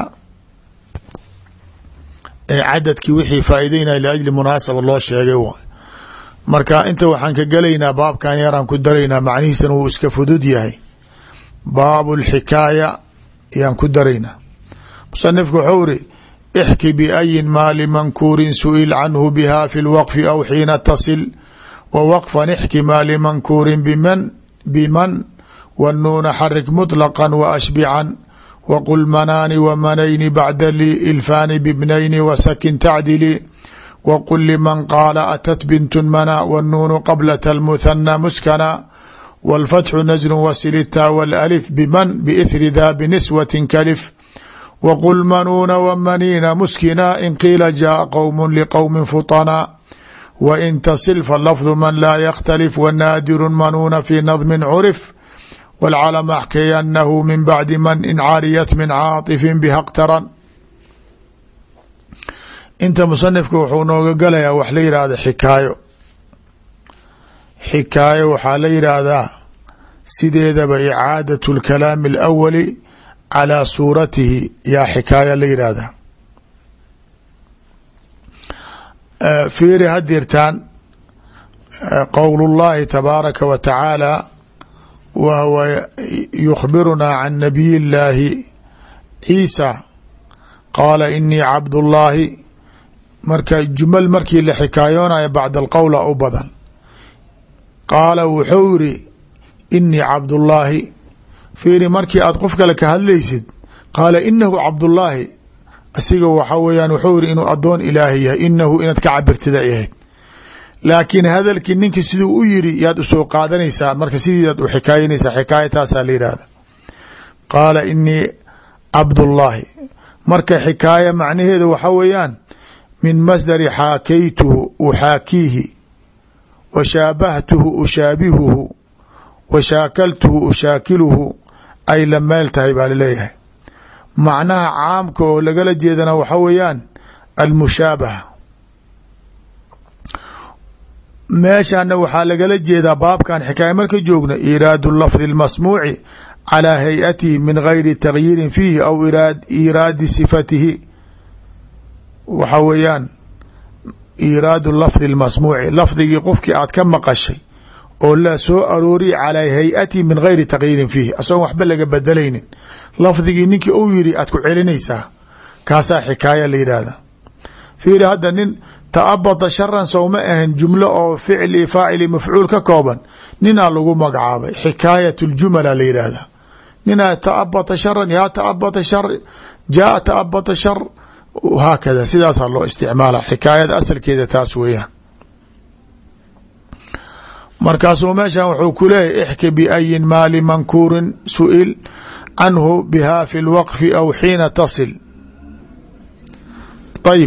cadadkii wixii faa'iideynaya liajli munaasaba loo sheegay waay. marka inta waxaan ka gelaynaa baabkan yaraan ku daraynaa macnihiisana wuu iska fudud yahay. baabu lxikaaya yaan ku daraynaa. musanifku wuxuu iri ixki biayin maa limankuurin su-il canhu biha fi lwaqfi aw xiina tasil wa waqfan ixki maa limankuurin biman biman wanuuna xarik muطlaqan wa ashbican wqul manaani wmanayni bacda ilfaani bibnayni wasakin tacdili wqul liman qaala atat bint mana wnuunu qablat اlmuthana muskana wاlfatxu najru wasilita wاlalif biman biithri da biniswati kalif wqul manuuna wmaniina muskina in qiila jaءa qowm liqowmi futana wain tasil falafdu man laa yakhtalif wanaadiru manuuna fi nadmi curif wاlcalm axkayanahu min bacdi man in caariyat min caaطifin biha اqtaran. inta musanifka wuxuu nooga galayaa wax la yihahda xikaayo. xikaayo waxaa la yidhaahdaa sideedaba icaadaة اlkalaami اlأwali calىa suuratihi yaa xikaayo la yidhaahdaa. fiiri hadirtaan qowl اllahi tabaaraka wa tacaala wa huwa yukhbirunaa can nabiy اllaahi ciisa qaala inii cabdullaahi. marka jumal markii la xikaayoonayo bacd alqowla u badan. qaala wuxuu yiri inii cabdullaahi. fiiri markii aad qof kale ka hadlaysid qaala inahu cabdullaahi asiga waxa weyaan wuxuu yiri inuu adoon ilaahay yahay inahu inaad ka cabirtida ahayd. laakiin hadalkii ninkii siduu u yiri yaad usoo qaadanaysaa marka sidiidaad u xikaayanaysaa. xikaayataasaa la yihahda. qaala inii cabdullaahi marka xikaaya macnaheedu waxa weeyaan min masdari xaakaytuhu uxaakiihi wa shaabahtuhu ushaabihuhu wa shaakaltuhu ushaakiluhu ay la meel tahay baa laleeyahay. macnaha caamka oo lagala jeedana waxa weeyaan almushaabaha. meeshana waxaa lagala jeedaa baabkan xikaaya marka joogna iraadu lafdi اlmasmuuci calىa hay-atihi min gayri tagyiirin fiihi aw iraadi sifatihi. waxa weeyaan iraadu lafdi اlmasmuuci lafdigii qofkii aad ka maqashay oo la soo arooriya calىa hay-atihi min gayri tagyiirin fiihi asagoon waxba laga bedelaynin. lafdigii ninkii uu yiri aad ku celinaysaa kaasaa xikaaya la yidhaahda. fiiri hadda nin taabada sharan sowma ahan jumlo oo ficli faacili mafcuul ka kooban ninaa lagu magacaabay xikaayat ljumala la yidhaahda. ninaa taabata sharan yaa taabata shar jaa taabata shar haakada sidaasaa loo isticmaala. xikaayada asalkeeda taas weeyaan. markaasuu meeshan wuxuu ku leeyahy ixki biayin maali mankuurin su-il canhu biha fi lwaqfi aw xiina tasil. ayib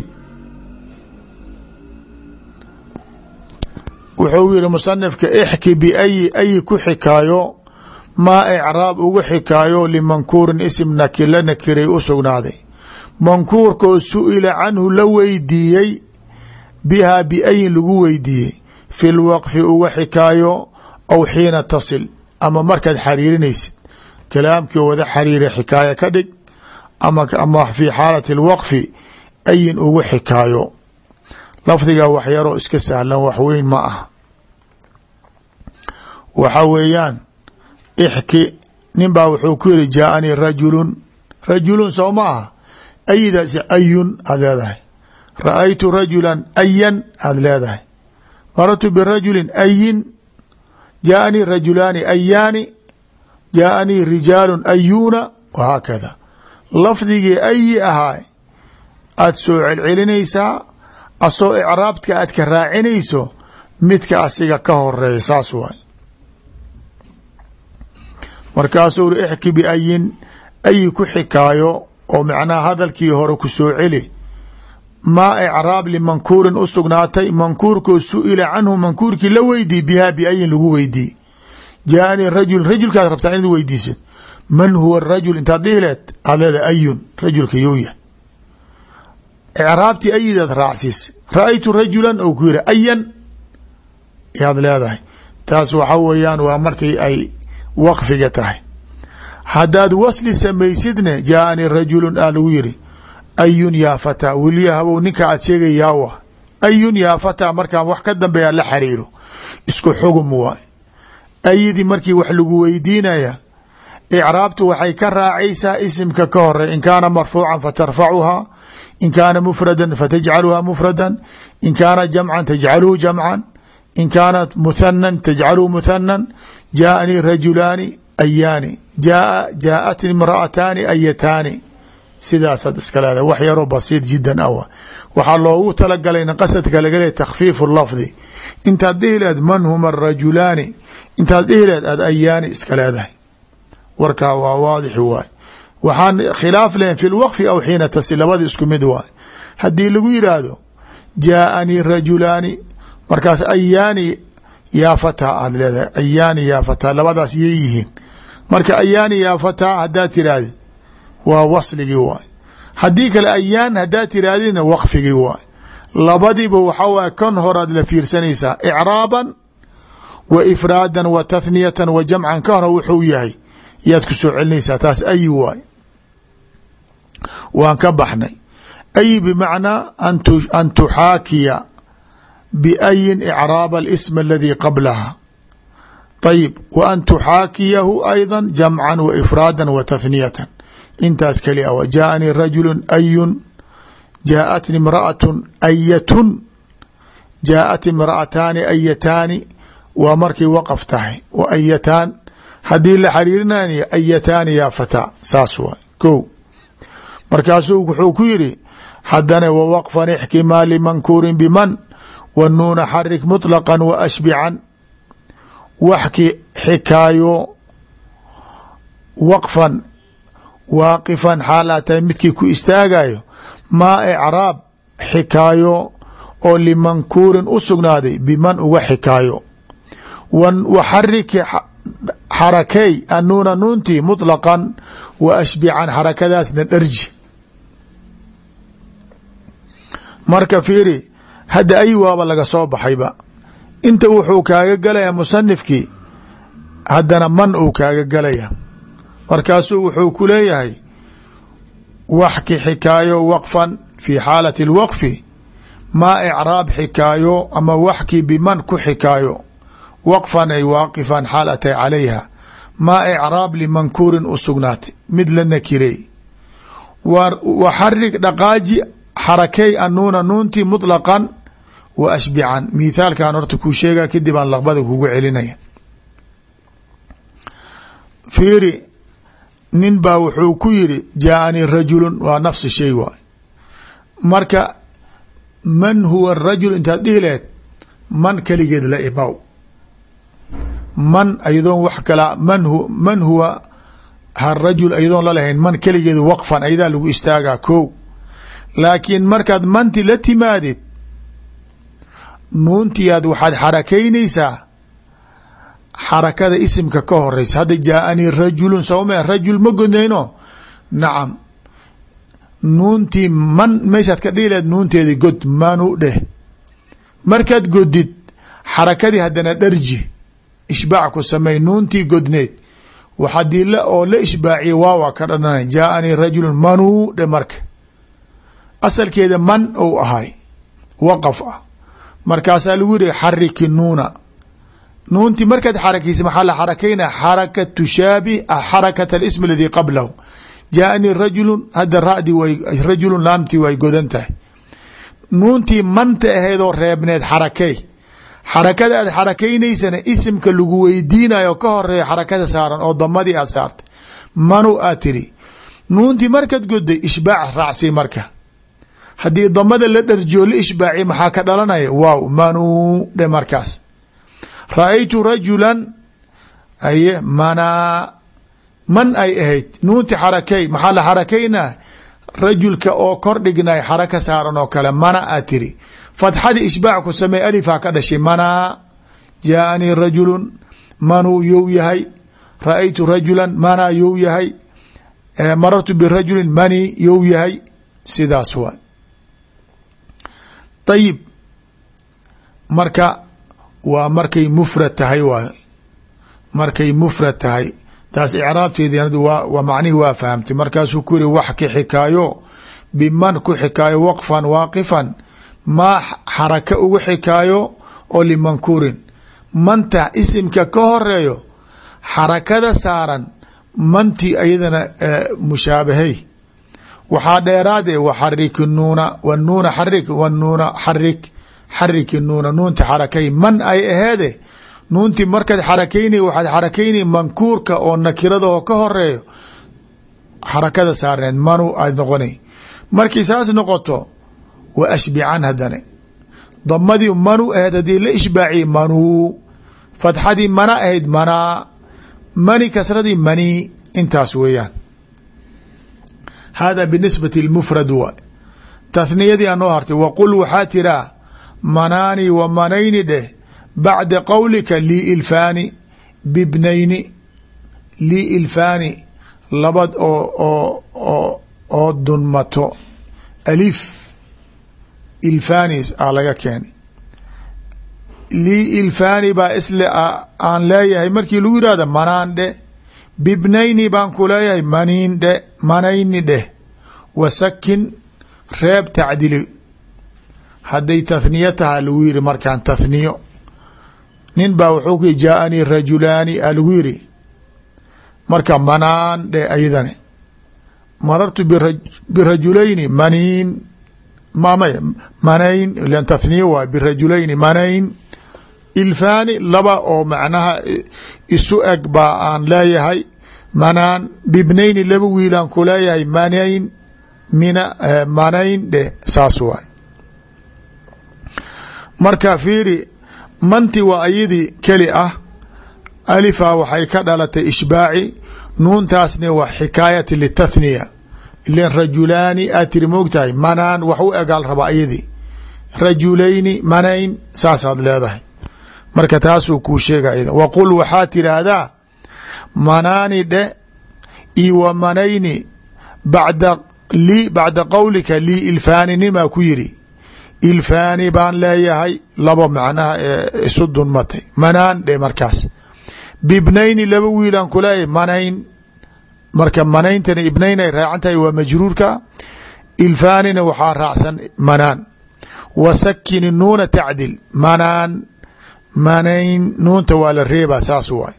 wuxuu yiri musanifka ixki biayi ayi ku xikaayo maa icraab ugu xikaayo limankuurin isim nakila nakiray u sugnaaday. mankuurkoo su-ila canhu la weydiiyey bihaa biayin lagu weydiiyey fi lwaqfi uga xikaayo aw xiina tasil ama markaad xariirinaysid kalaamkii wada xariira xikaaya ka dhig ama fi xaalati اlwaqfi ayin ugu xikaayo. lafdiga waxyaroo iska sahlan waxweyn ma ah. waxa weeyaan ixki nin baa wuxuu ku yiri jaaanii rajulun rajulun soo ma aha ayidaasi ayun aad leedahay. ra-aytu rajulan ayan aad leedahay. marartu birajulin ayin jaaanii rajulaani ayaani jaaanii rijaalun ayuuna wahaakada. lafdigii ayi ahaa aad soo celcelinaysaa asoo icraabka aad ka raacinayso midka asiga ka horeeya saas waay. markaasuu ri ixki biayin ayi ku xikaayo oo macnaha hadalkii hore ku soo celi maa icraab limankuurin u sugnaatay mankuurkoo su-ila canhu mankuurkii la weydii bihaa biayin lagu weydii. jaaanii rajul rajulkaad rabtaa inaad weydiisid man huwa rajul intaad dhihi leed aad leeda ayun rajulka yowya icraabtii ayidaad raacsiis ra-aytu rajulan ou ku yiri ayan yaad leedahay taas waxa weeyaan waa markii ay waqfiga tahay. haddaad wasli samaysidne jaaanii rajulun aa lagu yiri ayun yaa fataa weliyahabow ninka aad sheegay yaawa ayun yaa fataa markaan wax ka dambeeya la xariiro isku xugum waay. ayidii markii wax lagu weydiinaya icraabtu waxay ka raacaysaa isimka ka hore in kaana marfuucan fatarfacuhaa in kaana mufradan fatajcaluhaa mufradan in kaana jamcan tajcaluhu jamcan in kaanat muthanan tajcaluhu muthanan jaaanii rajulaani ayaani jaa jaaatni imra'ataani ayataani sidaasaad iska leedahay wax yaroo basiid jiddan awa waxaa loogu talagalayna qasadka laga leeyahy takhfiifu lafdi intaad dhihi leed man huma arajulaani intaad dhihi leed aad ayaani iska leedahay warkaa waa waadixi waay. waxaan khilaaf lehen fi lwaqfi aw xiina tasil labada isku mid waay. haddii lagu yidhaahdo jaaanii rajulaani markaas ayaani yaa fataa aad leedahay ayaani yaa fataa labadaas yay yihiin marka ayaani yaa fataa haddaad tirahdid waa wasligii waay. haddii kale ayaan haddaad tirahdidna waqfigii waay. labadiiba waxaa waay kan horaad la fiirsanaysaa icraaban wa ifraadan wa tathniyatan wa jamcan ka hore wuxuu yahay yaad ku soo celinaysaa taas ayi waay. waan ka baxnay ayi bimacnaa an tuxaakiya biayin icraab alism aladii qablaha ayib wa an tuxaakiyahu ayda jamcan wa ifraadan wa tathniyatan intaas kali a jaaanii rajulu ayun jaaatni imra'atun ayatun jaaat imra'ataani ayataani waa markay waqaf tahay wa ayataan haddii la xariirinay ayataani yaa fataa saas waay ko. markaasuu wuxuu ku yidhi haddana wawaqfan ixkimaa limankuurin biman wanuuna xarik muطlaqan wa ashbican waxki xikaayo waqfan waaqifan xaalaa tahay midkii ku istaagayo maa icraab xikaayo oo limankuurin u sugnaaday biman uga xikaayo waxariki xarakey anuuna nuuntii muطlaqan wa ashbican xarakadaasna dharji. marka fiiri hadda ay waaba laga soo baxayba inta wuxuu kaaga galaya musanifkii haddana man uu kaaga galaya markaasuu wuxuu ku leeyahay waxki xikaayo waqfan fi xaalati اlwaqfi maa icraab xikaayo ama waxki biman ku xikaayo waqfan ay waaqifan xaal atay calayha maa icraab limankuurin u sugnaatay mid la nakirey waxarig dhaqaaji xarakey anuuna nuuntii muطlaqan wa ashbican mithaalkan horta kuu sheegaa kadib aan laqbada kugu celinaya. fiiri nin baa wuxuu ku yiri jaaanii rajulun waa nafsi shay waay. marka man huwa rajul intaad dhihi lehed man keligeed la imaw man ayadoon wax kala man hu man huwa harajul ayadoon lalahayn man keligeed waqfan ayadaa lagu istaagaa ko. laakiin markaad manti la timaadid nuuntiyaad waxaad xarakaynaysaa xarakada isimka ka horeysa. hadda jaaanii rajulun sawme rajul ma godnayno nacam nuuntii man meeshaad ka dhihi lehed nuunteedi god manu dheh markaad godid xarakadii haddana dharji ishbaac ku samey nuuntii godneed waxadii la oo la ishbaaciye waawa ka dhanana jaaanii rajulun manuu dhe marka asalkeeda man ou ahay waqaf ah markaasaa lagu yihi xariki nuuna nuuntii markaad xarakaysa maxaa la xarakaynaa xaraka tushaabih xarakat alism aladii qablahu jaaanii rajulun hadda radi way rajulun laamtii way godan tahay nuuntii manta ahaydoo reebneed xarakey xarakada aad xarakaynaysana isimka lagu weydiinayo ka horeeya xarakada saaran oo damadii aad saartay manu aad tiri nuuntii markaad goday ishbaac raacsi marka haddii damada la dharjiyo la ishbaaciy maxaa ka dhalanaya waaw manuu dhe markaas ra-aytu rajulan aye manaa man ay ahayd nuunti xarakey maxaa la xarakaynaa rajulka oo kor dhignay xaraka saaran oo kale mana a tiri fatxadii ishbaac ku samey alifaa ka dhashay manaa jaaanii rajulun manuu you yahay ra-aytu rajulan manaa you yahay marartu birajulin mani you yahay sidaas waay ayib marka waa markay mufrad tahay waay markay mufrad tahay taas icraabteedi waa macnihi waa fahamtay markaasuu ku yiri wax ka xikaayo biman ku xikaayo waqfan waaqifan maa xaraka ugu xikaayo oo limankuurin manta isimka ka horeeyo xarakada saaran mantii ayadana mushaabahay waxaa dheeraade waxariki nuuna wanuuna xarik wanuuna xarik xariki nuuna nuunti xarakay man ay aheede nuunti markaad xarakayni waxaad xarakayni mankuurka oo nakirada oo ka horeeyo xarakada saarneed manu aad noqona markii saas noqoto wa ashbican hadane damadii manu aheed haddii la ishbaaciye manuu fatxadii mana ahayd manaa mani kasradii mani intaas weeyaan hada binisbati lmufrad waay tathniyadii anoo hartay waqul waxaa tiraa manaani wa manayni dheh bacda qowlika lii ilfaani bibnayni lii ilfaani labad oo oo oo oo dunmato alif ilfanis a laga keenay lii ilfaani baa isle aan leeyahay markii lagu yihahdo manaan dheh bibnayni baan ku leeyahay maniin dhe manayni dheh wasakin reeb tacdili hadday tathniya taha lagu yiri markaan tathniyo nin baa wuxuu ku jaaanii rajulaani a lagu yiri marka manaan dhe ayadane marartu birajulayni maniin mamay manayn ilan tathniya waay birajulayni manayn ilfaani laba oo macnaha isu eg baa aan leeyahay manaan bibnayni laba wiilaan ku leeyahay manayn mina manayn dheh saas waay marka fiiri manti waa ayadii keli ah alifa waxay ka dhalatay ishbaaci nuuntaasna waa xikaayati litathniya ilan rajulaani aad tiri moogtahay manaan wax u egaal raba ayadii rajulayni manayn saasaad leedahay marka taasuu kuu sheega ida waqul waxaa tiraahdaa manaani dhe io wa manayni bacda lii bacda qowlika lii ilfaani nimaa ku yiri ilfaani baan leeyahay laba macnaha isu dunmatay manaan dhe markaas bibnayni laba wiilaan ku leeyahay manayn marka manayntana ibnayn ay raacan tahay waa majruurka ilfaanina waxaa raacsan manaan wasakini nuuna tacdil manaan manayn nuunta waa la reebaa saas waay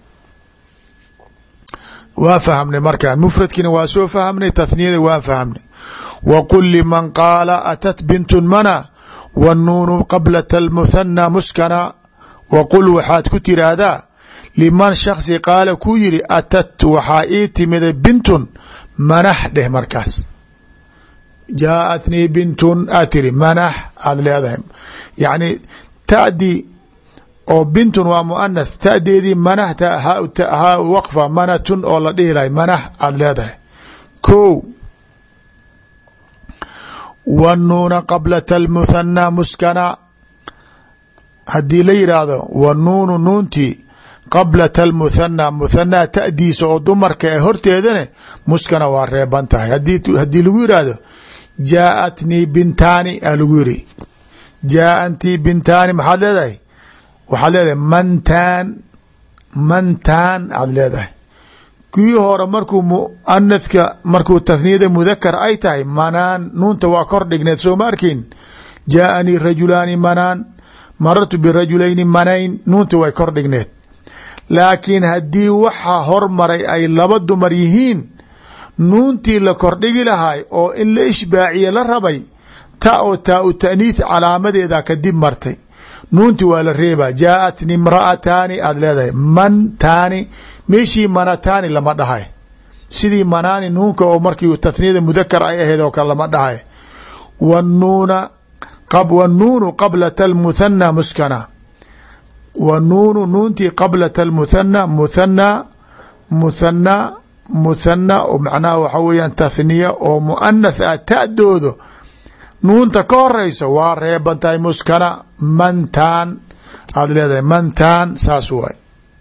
waa fahamnay markaa mufradkiina waa soo fahamnay tathniyada waa fahamnay waqul liman qaala atat bintun mana wanuunu qablata almuthana muskana waqul waxaad ku tiraahdaa liman shaksi qaala kuu yiri atat waxaa ii timida bintun manax dheh markaas jaaatnii bintun aad tiri manax aad leedahay yacni tadii oo bintun waa muanath tadeedii manahta ha waqfa manatun oo la dhihi lahay manax aad leedahay ko wanuuna qablata almuthana muskana haddii la yidhaahdo wanuunu nuuntii qablata almuthana muthanaa ta'diisa oo dumarka ee horteedane muskana waa reeban tahay haddii lagu yidhaahdo jaaatnii bintaani a lagu yiri jaaantii bintaani maxaad leedahay waxaad leedahay mantaan mantaan aad leedahay kii hore markuu muanathka markuu tathniyada mudakar ay tahay manaan nuunta waa kor dhigneed soo ma arkin jaaanii rajulaani manaan marartu birajulayni manayn nuunta way kor dhigneed laakiin haddii waxa hormaray ay laba dumar yihiin nuuntii la kordhigi lahay oo in la ishbaaciye la rabay ta oo taa u ta'niith calaamadeeda kadib martay nuunti waa la reebaa jaaatni imra'ataani aad leedahay mantaani meeshii manataani lama dhahay sidii manaani nuunka oo markii tathniyada mudakar ay ahayd oo kale lama dhahay wnuuna wnuunu qablat almuthana muskana wnuunu nuuntii qablat almuthana muthana muthana muthana oo macnaha waxa weeyaan tathniya oo muanath ah ta'doodo nuunta ka horeysa waa reeban tahay muskana mantaan aada leedahay mantaan saas waay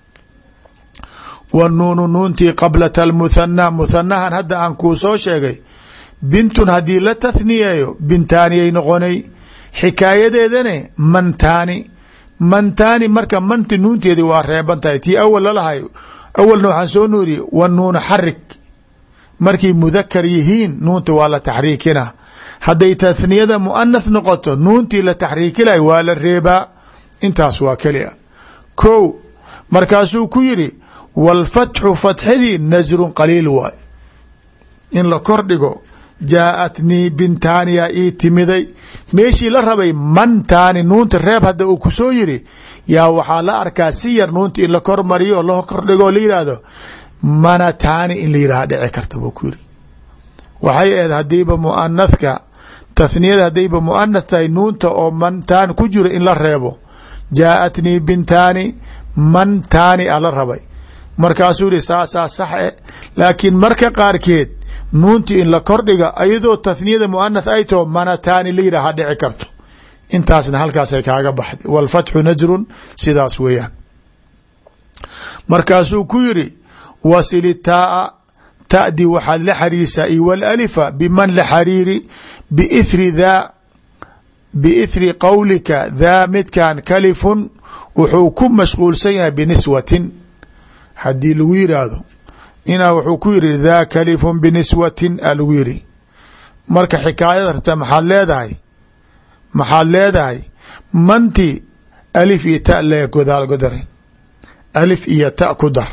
wnuunu nuuntii qablat almuthana muthanahan hadda aan kuu soo sheegay bintun haddii la tathniyeeyo bintaaniyay noqonay xikaayadeedane mantaani mantaani marka manti nuunteedi waa reeban tahay tii awal lalahay awalna waxaan soo nuuriye wanuuna xarig markay mudakar yihiin nuunta waa la taxriikina hadday tathniyada muanath noqoto nuuntii la taxriikilay waa la reebaa intaas waa kelia kow markaasuu ku yidhi wاlfatxu fatxadii nasrun qaliil waay in la kordhigo jaaatnii bintaaniya ii timiday meeshii la rabay mantaani nuunta reeb hadda uu ku soo yiri yaa waxaa la arkaa si yar nuunta in la kormariyo la kordhigo la yihahdo manataani in la yihah dhici karta buu ku yiri waxay ahayd hadiiba muanathka tathniyada hadayba muanath tahay nuunta oo mantaan ku jiro in la reebo jaaatnii bintaani mantaani a la rabay markaasuu yihi saasaa sax e laakiin marka qaarkeed nuuntii in la kordhiga ayadoo tathniyada muanath ay taho manataani la yidhaha dhici karto intaasna halkaasay kaaga baxday wاlfatxu najrun sidaas weeyaan markaasuu ku yidhi wasili taaa ta'di waxaad la xariirsaa i wاlalifa biman la xariiri biithri daa biithri qowlika daa midkan kalifun wuxuu ku mashquulsan yahay biniswatin haddii lagu yidhaahdo inaa wuxuu ku yidhi daa kalifun biniswatin a lagu yidhi marka xikaayada rabta maxaad leedahay maxaad leedahay manti alif iyo ta le godaal godare alif iyo ta ku dar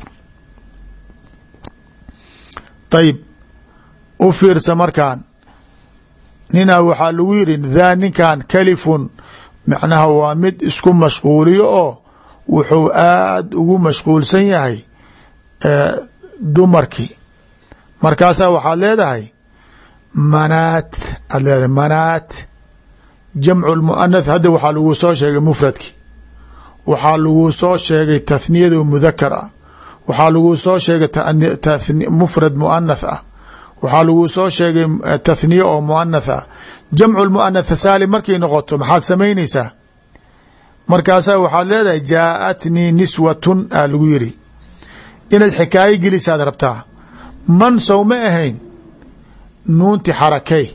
ayib u fiirsa markaan ninaa waxaa lagu yidhi daa ninkan kalifun macnaha waa mid isku mashquuliyo oo wuxuu aada ugu mashquulsan yahay dumarkii markaasaa waxaad leedahay manaat aad leedahay manaat jamcu lmuanath hadda waxaa lagu soo sheegay mufradki waxaa lagu soo sheegay tathniyada mudakar ah waxaa lagu soo sheegay mufrad muanath ah waxaa lagu soo sheegay tathniye oo muanath ah jamcu lmuanath saalim markay noqoto maxaad samaynaysaa markaasaa waxaad leedahay jaaatnii niswatun a lagu yiri inaad xikaayo gelisaad rabtaa man sow ma ahayn nuunti xarakey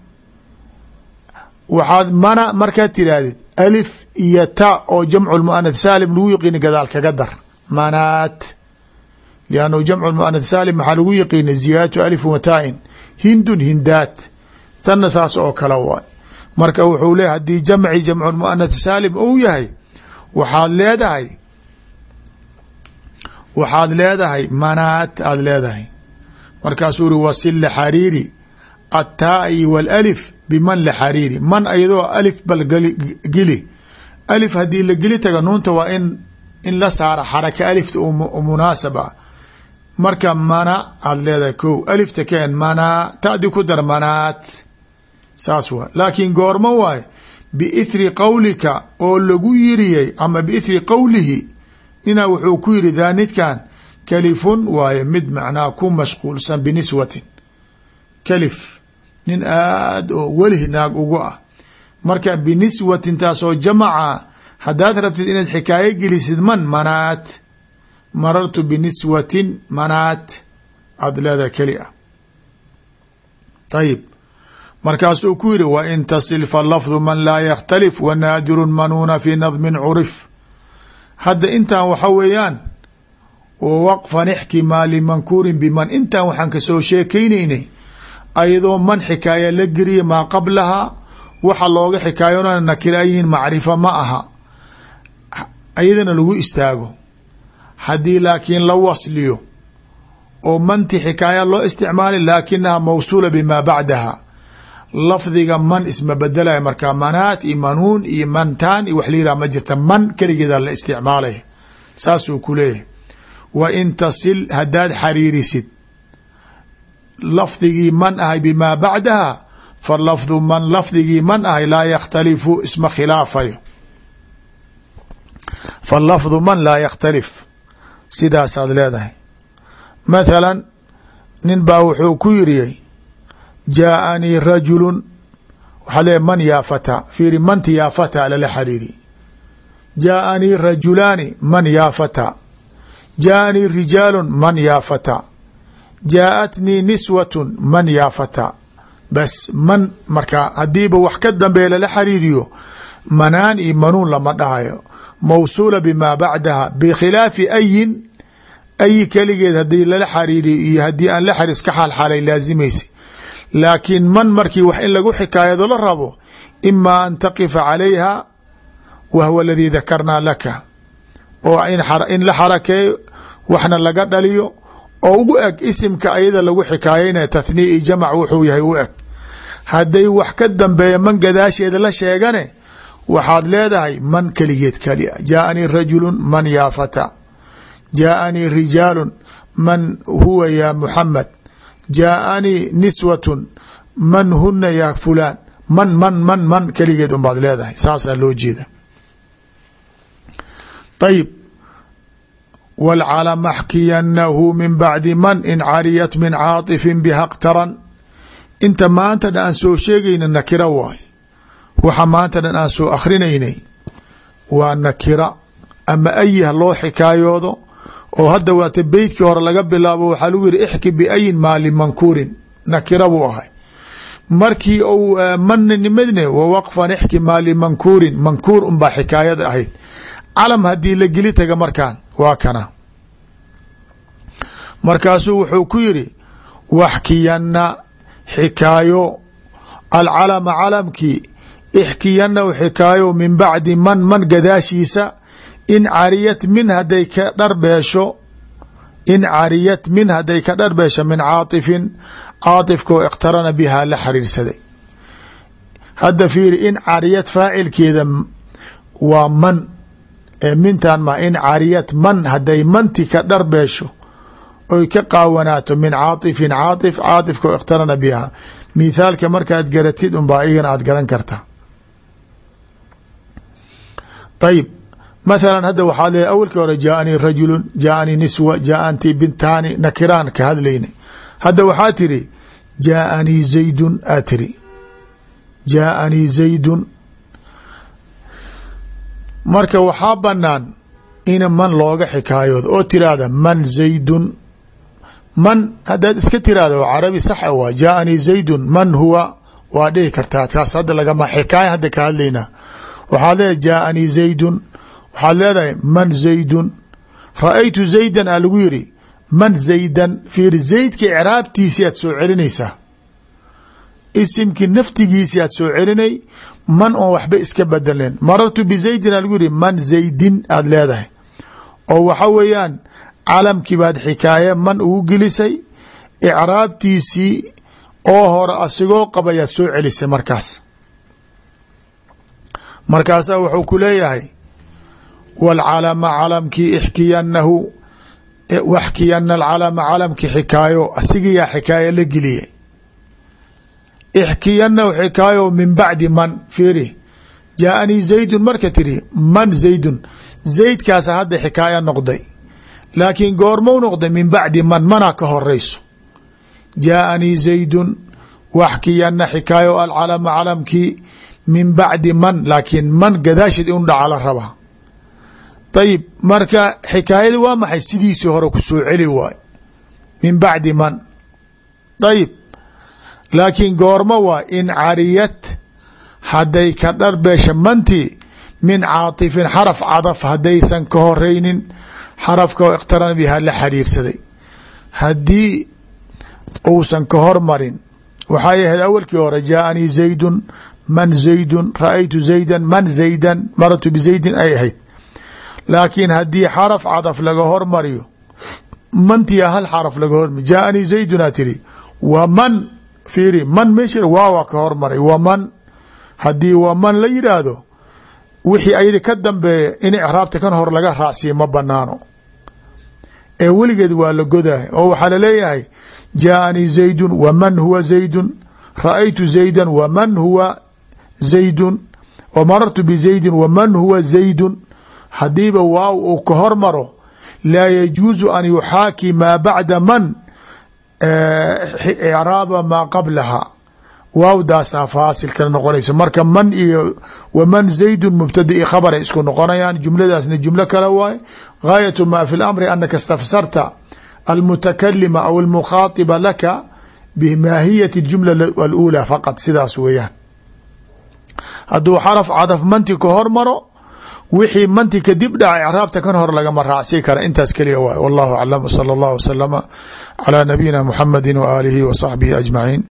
waxaad mana markaad tidhaahdid alif iyo ta oo jamcu lmuanath saalim lagu yiqiini gadaal kaga dar manaat liannahu jamcu lmuanath saalim maxaa lagu yiqiina ziyaadatu alifin wa taa-in hindun hindaat tanna saas oo kale waay marka wuxuu leeyahy haddii jamci jamcu lmuanath saalim uu yahay waxaad leedahay waxaad leedahay manaat aada leedahay markaasuu uri wasil laxariiri attaai wاlalif biman laxariiri man ayadoo alif bal geli alif haddii la geli taga nuunta waa in in la saara xaraka alifta munaasab ah marka mana aada leedahay ko alifta keen mana tadi ku dar manaat saas waa laakiin goormo waay biithri qowlika oo lagu yiriyey ama biithri qowlihi ninaa wuxuu ku yidhi daanidkan kalifun waaye mid macnaha ku mashquulsan biniswatin kalif nin aad oo welih naag ugu ah marka biniswatin taasoo jamaca haddaad rabtid inaad xikaayo gelisid man manaat marartu biniswatin manaat aada leedahay keli ah ayib markaasuu ku yidhi wa in tasil falafdu man laa yakhtalif wa naadirun manuuna fi nadmin curif hadda intan waxa weeyaan waqfan ixki maa limankuurin biman intan waxaan kasoo sheekaynaynay ayadoo man xikaaya la geliya maa qablaha waxa looga xikaayona nakira yihiin macrifa ma aha ayadana lagu istaago haddii laakiin la wasliyo oo manti xikaaya loo isticmaali laakinaha mawsuula bimaa bacdaha lafdiga man isma bedelaya markaa manaat iyo manuun iyo mantaan iyo wax la yihah ma jirta man keligeeda la isticmaalaya saasuu ku leeyahay wa in tasil haddaad xariirisid lafdigii man ahay bimaa bacdaha falafdu man lafdigii man ahay laa yakhtalifu isma khilaafayo falafdu man laa yakhtalif sidaasaad leedahay. mathalan nin baa wuxuu ku yiriyey jaaanii rajulun waxaa leeyahy man yaa fataa fiiri manti yaa fataa lala xariiri jaaanii rajulaani man yaa fataa jaaanii rijaalun man yaa fataa jaaatnii niswatun man yaa fataa bas man markaa hadiiba wax ka dambeeya lala xariiriyo manaan iyo manuun lama dhahayo mawsuula bimaa bacdaha bikhilaafi ayin ayi keligeed hadii lala xariiriyo iyo haddii aan la xariis ka xaalxaalay laazimaysa laakiin man markii wax in lagu xikaayado la rabo imaa an taqifa calayha wa huwa aladii dakarnaa laka oo in la xarakeeyo waxna laga dhaliyo oo ugu eg isimka ayada lagu xikaayeyna tathnii'i jamac wuxuu yahay u eg. hadday wax ka dambeeya man gadaasheeda la sheegane waxaad leedahay man keligeed kali a jaaanii rajulun man yaa fata jaaanii rijaalun man huwa ya muxamed jaaanii niswatun man huna ya fulaan man man man man keligeed unbaad leedahay saasaa loo jeeda. ayib wاlcalama axkiyanahu min bacdi man in cariyat min caaطifin biha اqtaran. inta maanta dhan aan soo sheegayna nakira waay waxa maanta dhan aan soo akhrinaynay waa nakira ama ayih loo xikaayoodo oo hadda waata beytkii hore laga bilaabo waxaa lagu yihi ixki biayin maa limankuurin nakira buu ahay markii uu mannimadne wa waqfan ixki maa limankuurin mankuur unbaa xikaayada ahayd calam haddii la geli taga markaan waa kana markaasuu wuxuu ku yiri waxkiyana xikaayo alcalama calamkii ixkiyana xikaayo min bacdi man man gadaashiisa in cariyat min haday ka dharbeesho in cariyat min haday ka dharbeesho min caaطifin caaطifkoo iqtarana bihaa la xariirsaday. hadda fiiri in cariyat faacilkeeda waa man ee mintan ma in cariyat man haday manti ka dharbeesho oy ka qaawanaato min caaطifin caaطif caaطifkoo iqtarana bihaa mithaalka markaad garatid unbaa igana aad garan karta. ayib mathalan hadda waxaa leeyahy awalkii hore jaaanii rajulun jaaanii niswa jaaantii bintaani nakiraan ka hadlayna hadda waxaa tiri jaaanii zaydun aa tiri jaaanii zaydun marka waxaa banaan in man looga xikaayoodo oo tiraahda man zaydun man haddaad iska tiraahda oo carabi saxa waa jaaanii zaydun man huwa waa dhihi kartaa kaas hadda lagama xikaaya hadda ka hadlaynaa waxaad leedahay jaaanii zaydun waxaad leedahay man zaydun ra-aytu zaydan aa lagu yiri man zaydan fiir zaydka icraabtiisi aad soo celinaysaa isimkii naftigiisi aad soo celinay man oon waxba iska bedeleen marartu bizaydin aa lagu yiri man zaydin aad leedahay oo waxa weeyaan calamkii baad xikaaye man ugu gelisay icraabtiisii oo hore asigoo qabayaad soo celisay markaas markaasaa wuxuu ku leeyahay wاlcalama calamkii ixkiyanahu waxkiyana alcalama calamkii xikaayo asigayaa xikaayo la geliyay ixkiyanahu xikaayo min bacdi man fiiri jaaanii zaydun marka tiri man zaydun zaydkaasa hadda xikaaya noqday laakiin goormou noqday min bacdi man manaa ka horeyso jaaanii zaydun waxkiyana xikaayo alcalama calamkii min bacdi man laakiin man gadaasheed in dhaca la rabaa. ayib marka xikaayada waa maxay sidiisii hore ku soo celi waay min bacdi man ayib laakiin goormo waa in cariyat hadday ka dharbeesha manti min caaطifin xaraf cadaf haddaysan ka horeynin xarafka oo iqtarana bihaa la xariirsaday haddii uusan ka hormarin waxay ahayd awalkii hore jaaanii zaydun man zaydun ra-aytu zaydan man zaydan marartu bizaydin ay ahayd laakiin haddii xaraf cadaf laga hormariyo mantiya hal xaraf laga hormari jaaanii zaydunaa tiri wa man fiiri man meesha waawa ka hormaray wa man haddii wa man la yidhaahdo wixii ayada ka dambeeya in icraabta kan hor laga raacsiya ma banaano ee weligeed waa la godahay oo waxaa laleeyahay jaaanii zaydun wa man huwa zaydun ra'aytu zayda waman huwa zaydun wa marartu bizaydin waman huwa zaydun hadiiba waaw uu ka hormaro laa yajuuzu an yuxaaki maa bacda man icraaba maa qablaha waawdaasaa faasilkana noqonayso marka man iyo waman zaydun mubtada i khabaray isku noqonayaan jumladaasna jumlo kale waaye gaayatu maa fi lamri anaka istafsarta almutakalima aw almukhaatiba laka bimaahiyati jumla alulaa faqad sidaas weeyaan hadduu xaraf cadaf manti ka hormaro wixii manti kadib dhaca icraabta kan hor lagama raacsi kara intaas keliya waay wallahu aclam sala allahu wasalama calaa nabiyina muxamadi wa aalihi wa saxbihi ajmaciin.